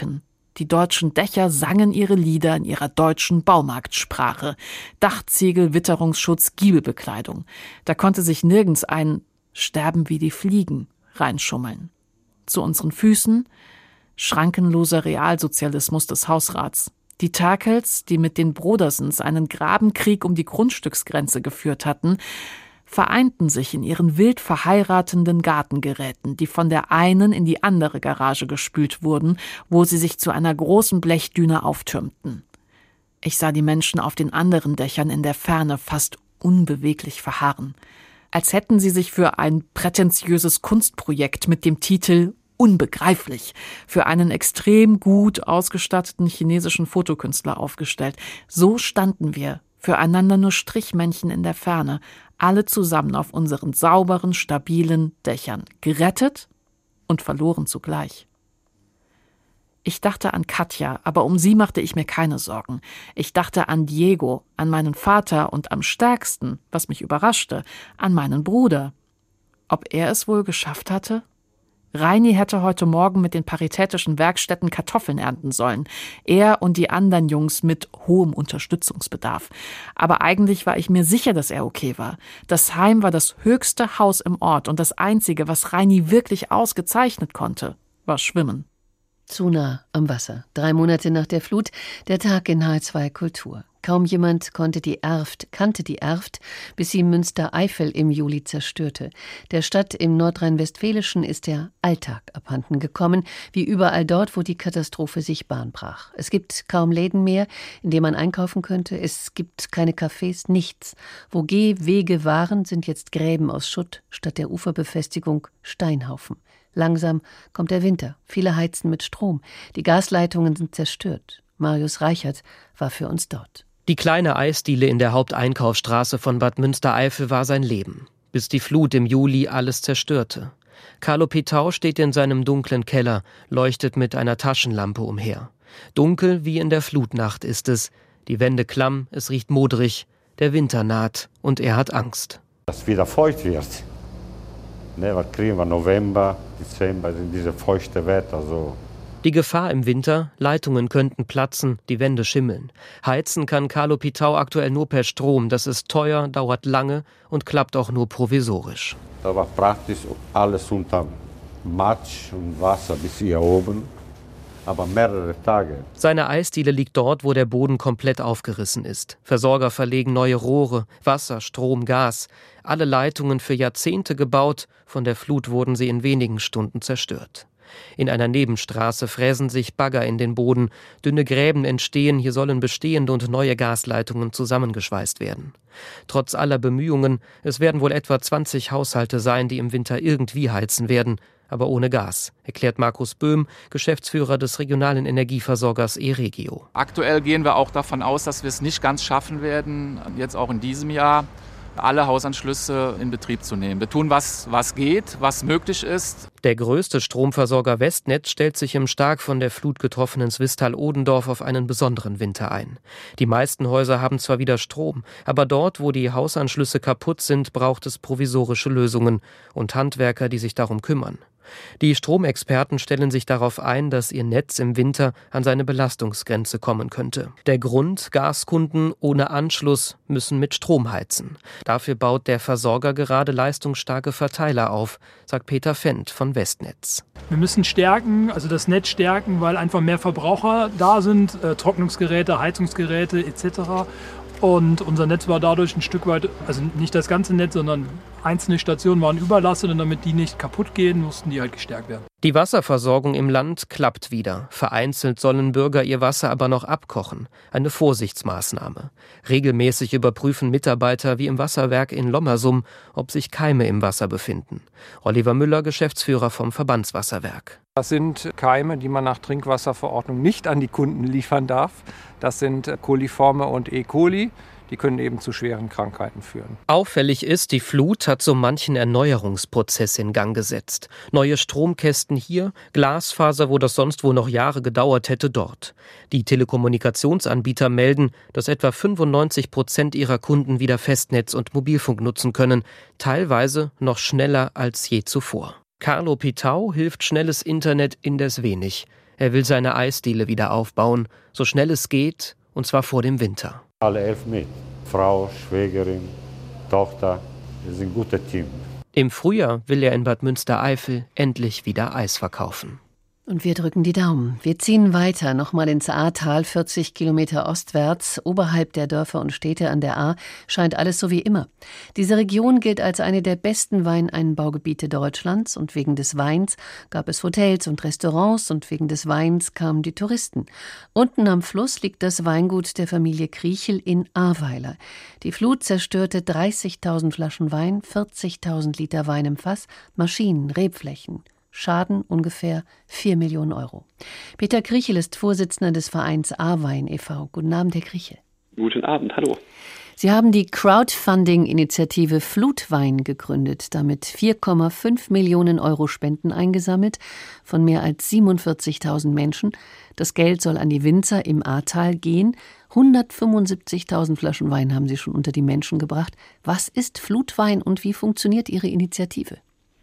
Die deutschen Dächer sangen ihre Lieder in ihrer deutschen Baumarktsprache. Dachziegel, Witterungsschutz, Giebelbekleidung. Da konnte sich nirgends ein »Sterben wie die Fliegen« reinschummeln. Zu unseren Füßen schrankenloser Realsozialismus des Hausrats. Die Terkels, die mit den Brodersens einen Grabenkrieg um die Grundstücksgrenze geführt hatten, vereinten sich in ihren wild verheiratenden Gartengeräten, die von der einen in die andere Garage gespült wurden, wo sie sich zu einer großen Blechdüne auftürmten. Ich sah die Menschen auf den anderen Dächern in der Ferne fast unbeweglich verharren, als hätten sie sich für ein prätentiöses Kunstprojekt mit dem Titel »Unbegreiflich« für einen extrem gut ausgestatteten chinesischen Fotokünstler aufgestellt. So standen wir, füreinander nur Strichmännchen in der Ferne, alle zusammen auf unseren sauberen, stabilen Dächern, gerettet und verloren zugleich. Ich dachte an Katja, aber um sie machte ich mir keine Sorgen. Ich dachte an Diego, an meinen Vater und am stärksten, was mich überraschte, an meinen Bruder. Ob er es wohl geschafft hatte? Reini hätte heute Morgen mit den paritätischen Werkstätten Kartoffeln ernten sollen. Er und die anderen Jungs mit hohem Unterstützungsbedarf. Aber eigentlich war ich mir sicher, dass er okay war. Das Heim war das höchste Haus im Ort und das Einzige, was Reini wirklich ausgezeichnet konnte, war Schwimmen. Zu nah am Wasser. Drei Monate nach der Flut, der Tag in H zwei Kultur. Kaum jemand konnte die Erft, kannte die Erft, bis sie Münstereifel im Juli zerstörte. Der Stadt im Nordrhein-Westfälischen ist der Alltag abhanden gekommen, wie überall dort, wo die Katastrophe sich Bahn brach. Es gibt kaum Läden mehr, in denen man einkaufen könnte. Es gibt keine Cafés, nichts. Wo Gehwege waren, sind jetzt Gräben aus Schutt, statt der Uferbefestigung Steinhaufen. Langsam kommt der Winter. Viele heizen mit Strom. Die Gasleitungen sind zerstört. Marius Reichert war für uns dort. Die kleine Eisdiele in der Haupteinkaufsstraße von Bad Münstereifel war sein Leben, bis die Flut im Juli alles zerstörte. Carlo Pitau steht in seinem dunklen Keller, leuchtet mit einer Taschenlampe umher. Dunkel wie in der Flutnacht ist es, die Wände klamm, es riecht modrig, der Winter naht und er hat Angst. Dass wieder feucht wird. Ne, was kriegen wir? November, Dezember, diese feuchte Wetter so. Die Gefahr im Winter, Leitungen könnten platzen, die Wände schimmeln. Heizen kann Carlo Pitau aktuell nur per Strom. Das ist teuer, dauert lange und klappt auch nur provisorisch. Da war praktisch alles unter Matsch und Wasser bis hier oben, aber mehrere Tage. Seine Eisdiele liegt dort, wo der Boden komplett aufgerissen ist. Versorger verlegen neue Rohre, Wasser, Strom, Gas. Alle Leitungen für Jahrzehnte gebaut, von der Flut wurden sie in wenigen Stunden zerstört. In einer Nebenstraße fräsen sich Bagger in den Boden, dünne Gräben entstehen, hier sollen bestehende und neue Gasleitungen zusammengeschweißt werden. Trotz aller Bemühungen, es werden wohl etwa zwanzig Haushalte sein, die im Winter irgendwie heizen werden, aber ohne Gas, erklärt Markus Böhm, Geschäftsführer des regionalen Energieversorgers E-Regio. Aktuell gehen wir auch davon aus, dass wir es nicht ganz schaffen werden, jetzt auch in diesem Jahr, alle Hausanschlüsse in Betrieb zu nehmen. Wir tun, was, was geht, was möglich ist. Der größte Stromversorger Westnetz stellt sich im stark von der Flut getroffenen Swisttal-Odendorf auf einen besonderen Winter ein. Die meisten Häuser haben zwar wieder Strom, aber dort, wo die Hausanschlüsse kaputt sind, braucht es provisorische Lösungen und Handwerker, die sich darum kümmern. Die Stromexperten stellen sich darauf ein, dass ihr Netz im Winter an seine Belastungsgrenze kommen könnte. Der Grund: Gaskunden ohne Anschluss müssen mit Strom heizen. Dafür baut der Versorger gerade leistungsstarke Verteiler auf, sagt Peter Fendt von Westnetz. Wir müssen stärken, also das Netz stärken, weil einfach mehr Verbraucher da sind, äh, Trocknungsgeräte, Heizungsgeräte et cetera. Und unser Netz war dadurch ein Stück weit, also nicht das ganze Netz, sondern einzelne Stationen waren überlastet und damit die nicht kaputt gehen, mussten die halt gestärkt werden. Die Wasserversorgung im Land klappt wieder. Vereinzelt sollen Bürger ihr Wasser aber noch abkochen. Eine Vorsichtsmaßnahme. Regelmäßig überprüfen Mitarbeiter wie im Wasserwerk in Lommersum, ob sich Keime im Wasser befinden. Oliver Müller, Geschäftsführer vom Verbandswasserwerk. Das sind Keime, die man nach Trinkwasserverordnung nicht an die Kunden liefern darf. Das sind Coliforme und E. coli. Die können eben zu schweren Krankheiten führen. Auffällig ist, die Flut hat so manchen Erneuerungsprozess in Gang gesetzt. Neue Stromkästen hier, Glasfaser, wo das sonst wohl noch Jahre gedauert hätte, dort. Die Telekommunikationsanbieter melden, dass etwa fünfundneunzig Prozent ihrer Kunden wieder Festnetz und Mobilfunk nutzen können, teilweise noch schneller als je zuvor. Carlo Pitau hilft schnelles Internet indes wenig. Er will seine Eisdiele wieder aufbauen, so schnell es geht, und zwar vor dem Winter. Alle elf mit. Frau, Schwägerin, Tochter, wir sind ein gutes Team. Im Frühjahr will er in Bad Münstereifel endlich wieder Eis verkaufen. Und wir drücken die Daumen. Wir ziehen weiter, nochmal ins Ahrtal, vierzig Kilometer ostwärts. Oberhalb der Dörfer und Städte an der Ahr scheint alles so wie immer. Diese Region gilt als eine der besten Weineinbaugebiete Deutschlands. Und wegen des Weins gab es Hotels und Restaurants und wegen des Weins kamen die Touristen. Unten am Fluss liegt das Weingut der Familie Kriechel in Ahrweiler. Die Flut zerstörte dreißigtausend Flaschen Wein, vierzigtausend Liter Wein im Fass, Maschinen, Rebflächen. Schaden ungefähr vier Millionen Euro. Peter Kriechel ist Vorsitzender des Vereins Ahrwein e V Guten Abend, Herr Kriechel. Guten Abend, hallo. Sie haben die Crowdfunding-Initiative Flutwein gegründet, damit vier Komma fünf Millionen Euro Spenden eingesammelt von mehr als siebenundvierzigtausend Menschen. Das Geld soll an die Winzer im Ahrtal gehen. hundertfünfundsiebzigtausend Flaschen Wein haben Sie schon unter die Menschen gebracht. Was ist Flutwein und wie funktioniert Ihre Initiative?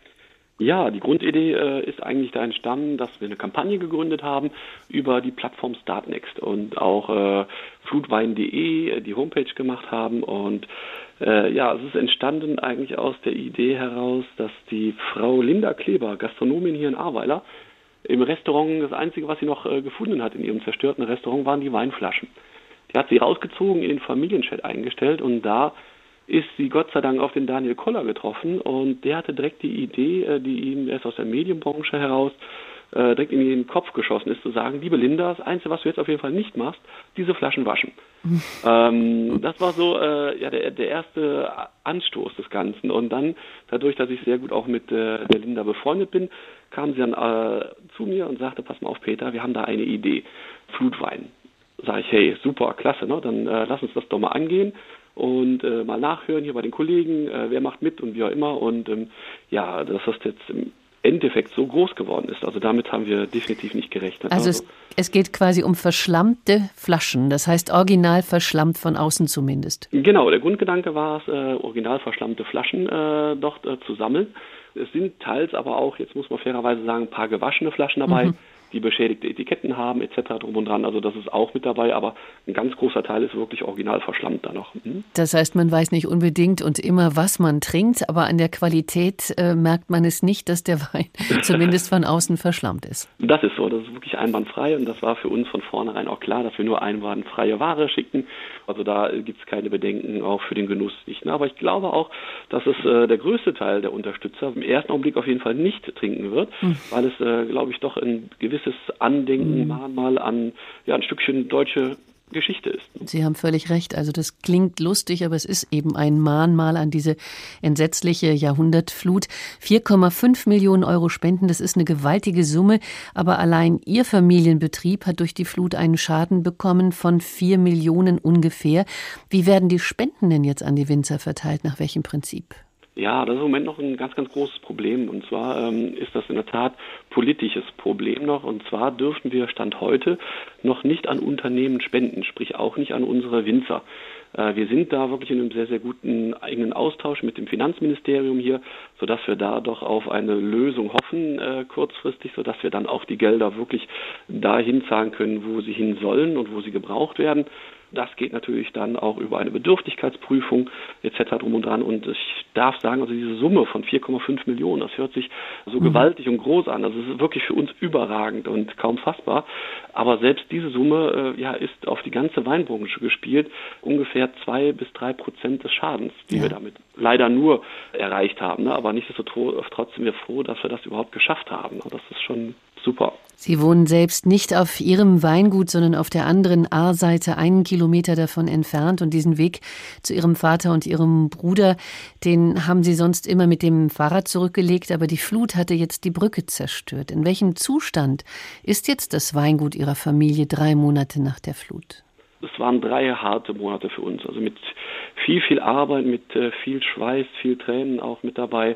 Ja, die Grundidee äh, ist eigentlich da entstanden, dass wir eine Kampagne gegründet haben über die Plattform Startnext und auch äh, flutwein punkt de die Homepage gemacht haben. Und äh, ja, es ist entstanden eigentlich aus der Idee heraus, dass die Frau Linda Kleber, Gastronomin hier in Ahrweiler, im Restaurant, das Einzige, was sie noch äh, gefunden hat in ihrem zerstörten Restaurant, waren die Weinflaschen. Die hat sie rausgezogen, in den Familienchat eingestellt und da ist sie Gott sei Dank auf den Daniel Koller getroffen und der hatte direkt die Idee, die ihm erst aus der Medienbranche heraus äh, direkt in den Kopf geschossen ist, zu sagen, liebe Linda, das Einzige, was du jetzt auf jeden Fall nicht machst, diese Flaschen waschen. Mhm. Ähm, das war so äh, ja, der, der erste Anstoß des Ganzen und dann, dadurch, dass ich sehr gut auch mit äh, der Linda befreundet bin, kam sie dann äh, zu mir und sagte, pass mal auf Peter, wir haben da eine Idee, Flutwein. Sag ich, hey, super, klasse, ne? Dann äh, lass uns das doch mal angehen. Und äh, mal nachhören hier bei den Kollegen, äh, wer macht mit und wie auch immer. Und ähm, ja, dass das jetzt im Endeffekt so groß geworden ist, also damit haben wir definitiv nicht gerechnet. Also, also es, es geht quasi um verschlammte Flaschen, das heißt original verschlammt von außen zumindest. Genau, der Grundgedanke war es, äh, original verschlammte Flaschen äh, dort äh, zu sammeln. Es sind teils aber auch, jetzt muss man fairerweise sagen, ein paar gewaschene Flaschen dabei. Mhm. Die beschädigte Etiketten haben et cetera drum und dran. Also das ist auch mit dabei, aber ein ganz großer Teil ist wirklich original verschlammt da noch. Hm? Das heißt, man weiß nicht unbedingt und immer, was man trinkt, aber an der Qualität äh, merkt man es nicht, dass der Wein zumindest von außen verschlammt ist. Das ist so, das ist wirklich einwandfrei und das war für uns von vornherein auch klar, dass wir nur einwandfreie Ware schicken. Also da gibt es keine Bedenken, auch für den Genuss nicht. Aber ich glaube auch, dass es äh, der größte Teil der Unterstützer im ersten Augenblick auf jeden Fall nicht trinken wird, hm. weil es, äh, glaube ich, doch ein gewisses Andenken, mhm. Mahnmal an ja, ein Stückchen deutsche Geschichte ist. Sie haben völlig recht. Also das klingt lustig, aber es ist eben ein Mahnmal an diese entsetzliche Jahrhundertflut. vier Komma fünf Millionen Euro Spenden, das ist eine gewaltige Summe. Aber allein Ihr Familienbetrieb hat durch die Flut einen Schaden bekommen von vier Millionen ungefähr. Wie werden die Spenden denn jetzt an die Winzer verteilt? Nach welchem Prinzip? Ja, das ist im Moment noch ein ganz, ganz großes Problem. Und zwar ähm, ist das in der Tat politisches Problem noch. Und zwar dürfen wir Stand heute noch nicht an Unternehmen spenden, sprich auch nicht an unsere Winzer. Äh, wir sind da wirklich in einem sehr, sehr guten engen Austausch mit dem Finanzministerium hier, sodass wir da doch auf eine Lösung hoffen, äh, kurzfristig, sodass wir dann auch die Gelder wirklich dahin zahlen können, wo sie hin sollen und wo sie gebraucht werden. Das geht natürlich dann auch über eine Bedürftigkeitsprüfung et cetera drum und dran. Und ich darf sagen, also diese Summe von vier Komma fünf Millionen, das hört sich so mhm. gewaltig und groß an. Also es ist wirklich für uns überragend und kaum fassbar. Aber selbst diese Summe äh, ja, ist auf die ganze Weinbranche gespielt ungefähr zwei bis drei Prozent des Schadens, die ja. wir damit leider nur erreicht haben. Ne? Aber nichtsdestotrotz sind wir froh, dass wir das überhaupt geschafft haben. Das ist schon super. Sie wohnen selbst nicht auf Ihrem Weingut, sondern auf der anderen Ahrseite, einen Kilometer davon entfernt. Und diesen Weg zu Ihrem Vater und Ihrem Bruder, den haben Sie sonst immer mit dem Fahrrad zurückgelegt. Aber die Flut hatte jetzt die Brücke zerstört. In welchem Zustand ist jetzt das Weingut Ihrer Familie drei Monate nach der Flut? Es waren drei harte Monate für uns. Also mit viel, viel Arbeit, mit viel Schweiß, viel Tränen auch mit dabei.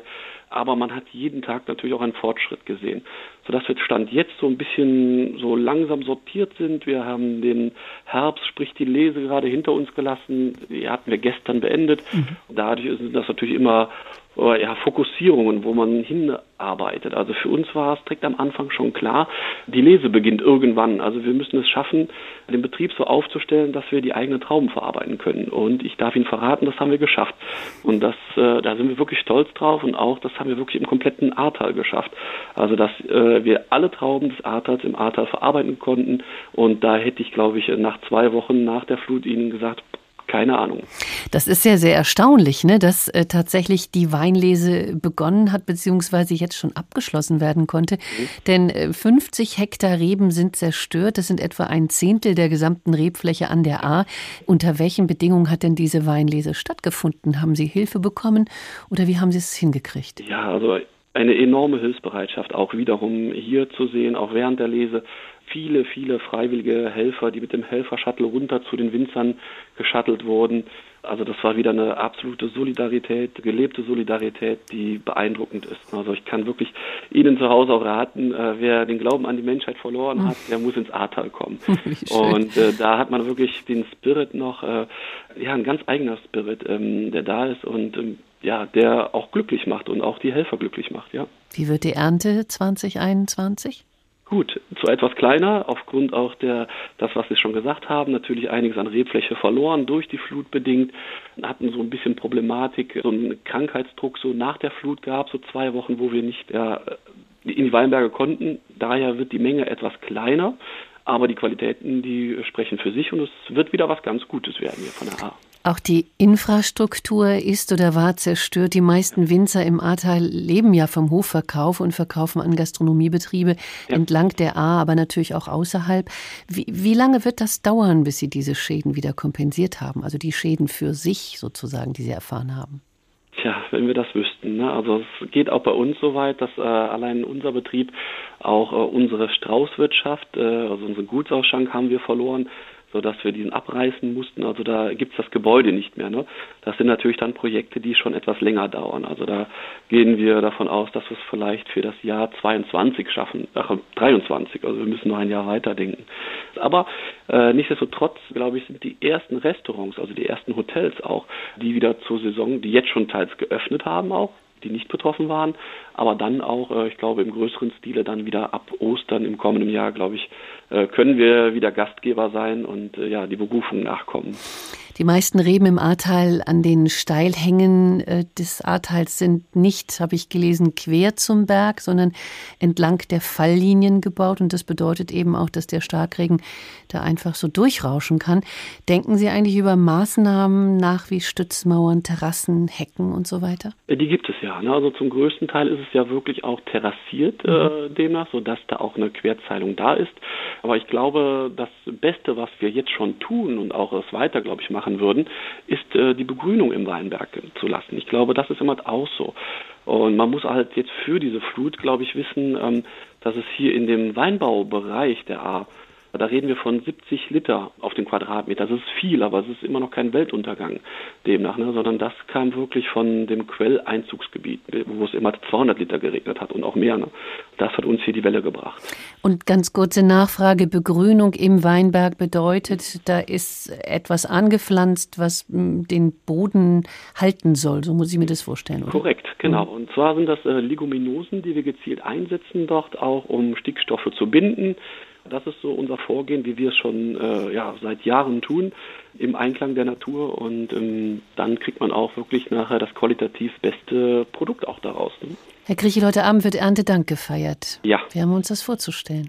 aber man hat jeden Tag natürlich auch einen Fortschritt gesehen, sodass wir Stand jetzt so ein bisschen so langsam sortiert sind. Wir haben den Herbst, sprich die Lese gerade hinter uns gelassen, die hatten wir gestern beendet. Mhm. Dadurch sind das natürlich immer ja, Fokussierungen, wo man hinarbeitet. Also für uns war es direkt am Anfang schon klar, die Lese beginnt irgendwann. Also wir müssen es schaffen, den Betrieb so aufzustellen, dass wir die eigenen Trauben verarbeiten können. Und ich darf Ihnen verraten, das haben wir geschafft. Und das, äh, da sind wir wirklich stolz drauf und auch, das haben wir wirklich im kompletten Ahrtal geschafft. Also dass äh, wir alle Trauben des Ahrtals im Ahrtal verarbeiten konnten. Und da hätte ich, glaube ich, nach zwei Wochen nach der Flut Ihnen gesagt, keine Ahnung. Das ist ja sehr erstaunlich, ne, dass äh, tatsächlich die Weinlese begonnen hat, beziehungsweise jetzt schon abgeschlossen werden konnte. Mhm. Denn äh, fünfzig Hektar Reben sind zerstört. Das sind etwa ein Zehntel der gesamten Rebfläche an der Ahr. Unter welchen Bedingungen hat denn diese Weinlese stattgefunden? Haben Sie Hilfe bekommen oder wie haben Sie es hingekriegt? Ja, also eine enorme Hilfsbereitschaft auch wiederum hier zu sehen, auch während der Lese. Viele, viele freiwillige Helfer, die mit dem Helfer-Shuttle runter zu den Winzern geschattelt wurden. Also das war wieder eine absolute Solidarität, gelebte Solidarität, die beeindruckend ist. Also ich kann wirklich Ihnen zu Hause auch raten, äh, wer den Glauben an die Menschheit verloren hat, der muss ins Ahrtal kommen. Und äh, da hat man wirklich den Spirit noch, äh, ja, ein ganz eigener Spirit, ähm, der da ist und ähm, ja, der auch glücklich macht und auch die Helfer glücklich macht, ja. Wie wird die Ernte zwanzig einundzwanzig? Gut, so etwas kleiner, aufgrund auch der, das, was Sie schon gesagt haben, natürlich einiges an Rebfläche verloren, durch die Flut bedingt, hatten so ein bisschen Problematik, so einen Krankheitsdruck so nach der Flut gab, so zwei Wochen, wo wir nicht ja, in die Weinberge konnten. Daher wird die Menge etwas kleiner, aber die Qualitäten, die sprechen für sich und es wird wieder was ganz Gutes werden hier von der Ahr. Auch die Infrastruktur ist oder war zerstört. Die meisten Winzer im Ahrtal leben ja vom Hofverkauf und verkaufen an Gastronomiebetriebe ja. entlang der Ahr, aber natürlich auch außerhalb. Wie, wie lange wird das dauern, bis Sie diese Schäden wieder kompensiert haben? Also die Schäden für sich sozusagen, die Sie erfahren haben? Tja, wenn wir das wüssten. Ne? Also es geht auch bei uns so weit, dass äh, allein unser Betrieb, auch äh, unsere Straußwirtschaft, äh, also unseren Gutsausschank haben wir verloren, sodass wir diesen abreißen mussten. Also da gibt es das Gebäude nicht mehr. Ne? Das sind natürlich dann Projekte, die schon etwas länger dauern. Also da gehen wir davon aus, dass wir es vielleicht für das Jahr zweiundzwanzig schaffen, ach, dreiundzwanzig, also wir müssen noch ein Jahr weiterdenken. Aber äh, nichtsdestotrotz, glaube ich, sind die ersten Restaurants, also die ersten Hotels auch, die wieder zur Saison, die jetzt schon teils geöffnet haben auch, die nicht betroffen waren, aber dann auch, äh, ich glaube, im größeren Stile dann wieder ab Ostern im kommenden Jahr, glaube ich, äh, können wir wieder Gastgeber sein und äh, ja, die Berufung nachkommen. Die meisten Reben im Ahrtal an den Steilhängen äh, des Ahrtals sind nicht, habe ich gelesen, quer zum Berg, sondern entlang der Falllinien gebaut. Und das bedeutet eben auch, dass der Starkregen da einfach so durchrauschen kann. Denken Sie eigentlich über Maßnahmen nach wie Stützmauern, Terrassen, Hecken und so weiter? Die gibt es ja. Ne? Also zum größten Teil ist es ja wirklich auch terrassiert äh, demnach, sodass da auch eine Querzeilung da ist. Aber ich glaube, das Beste, was wir jetzt schon tun und auch es weiter, glaube ich, machen würden, ist äh, die Begrünung im Weinberg zu lassen. Ich glaube, das ist immer auch so. Und man muss halt jetzt für diese Flut, glaube ich, wissen, ähm, dass es hier in dem Weinbaubereich der Ahr, da reden wir von siebzig Liter auf den Quadratmeter. Das ist viel, aber es ist immer noch kein Weltuntergang demnach, ne? Sondern das kam wirklich von dem Quelleinzugsgebiet, wo es immer zweihundert Liter geregnet hat und auch mehr. Ne? Das hat uns hier die Welle gebracht. Und ganz kurze Nachfrage, Begrünung im Weinberg bedeutet, da ist etwas angepflanzt, was den Boden halten soll. So muss ich mir das vorstellen, oder? Korrekt, genau. Und zwar sind das äh, Leguminosen, die wir gezielt einsetzen dort, auch um Stickstoffe zu binden. Das ist so unser Vorgehen, wie wir es schon äh, ja, seit Jahren tun, im Einklang der Natur. Und ähm, dann kriegt man auch wirklich nachher das qualitativ beste Produkt auch daraus. Ne? Herr Kriechel, heute Abend wird Erntedank gefeiert. Ja. Wie haben wir uns das vorzustellen?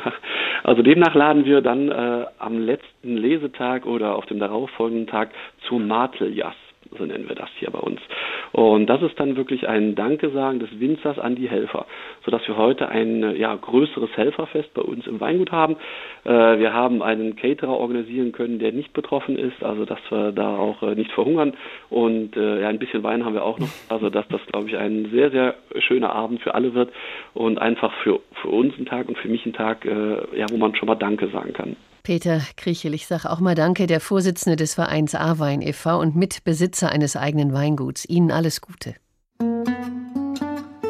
Also demnach laden wir dann äh, am letzten Lesetag oder auf dem darauffolgenden Tag zur Marteljas. So nennen wir das hier bei uns. Und das ist dann wirklich ein Dankesagen des Winzers an die Helfer, sodass wir heute ein ja, größeres Helferfest bei uns im Weingut haben. Äh, wir haben einen Caterer organisieren können, der nicht betroffen ist, also dass wir da auch äh, nicht verhungern. Und äh, ja, ein bisschen Wein haben wir auch noch, also dass das, glaube ich, ein sehr, sehr schöner Abend für alle wird und einfach für, für uns ein Tag und für mich ein Tag, äh, ja, wo man schon mal Danke sagen kann. Peter Kriechel, ich sage auch mal Danke, der Vorsitzende des Vereins Ahrwein e V und Mitbesitzer eines eigenen Weinguts. Ihnen alles Gute.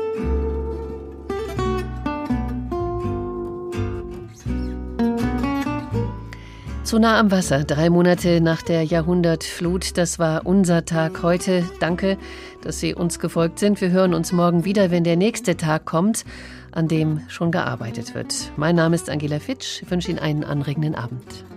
Zu nah am Wasser, drei Monate nach der Jahrhundertflut. Das war unser Tag heute. Danke, dass Sie uns gefolgt sind. Wir hören uns morgen wieder, wenn der nächste Tag kommt, an dem schon gearbeitet wird. Mein Name ist Angela Fitsch. Ich wünsche Ihnen einen anregenden Abend.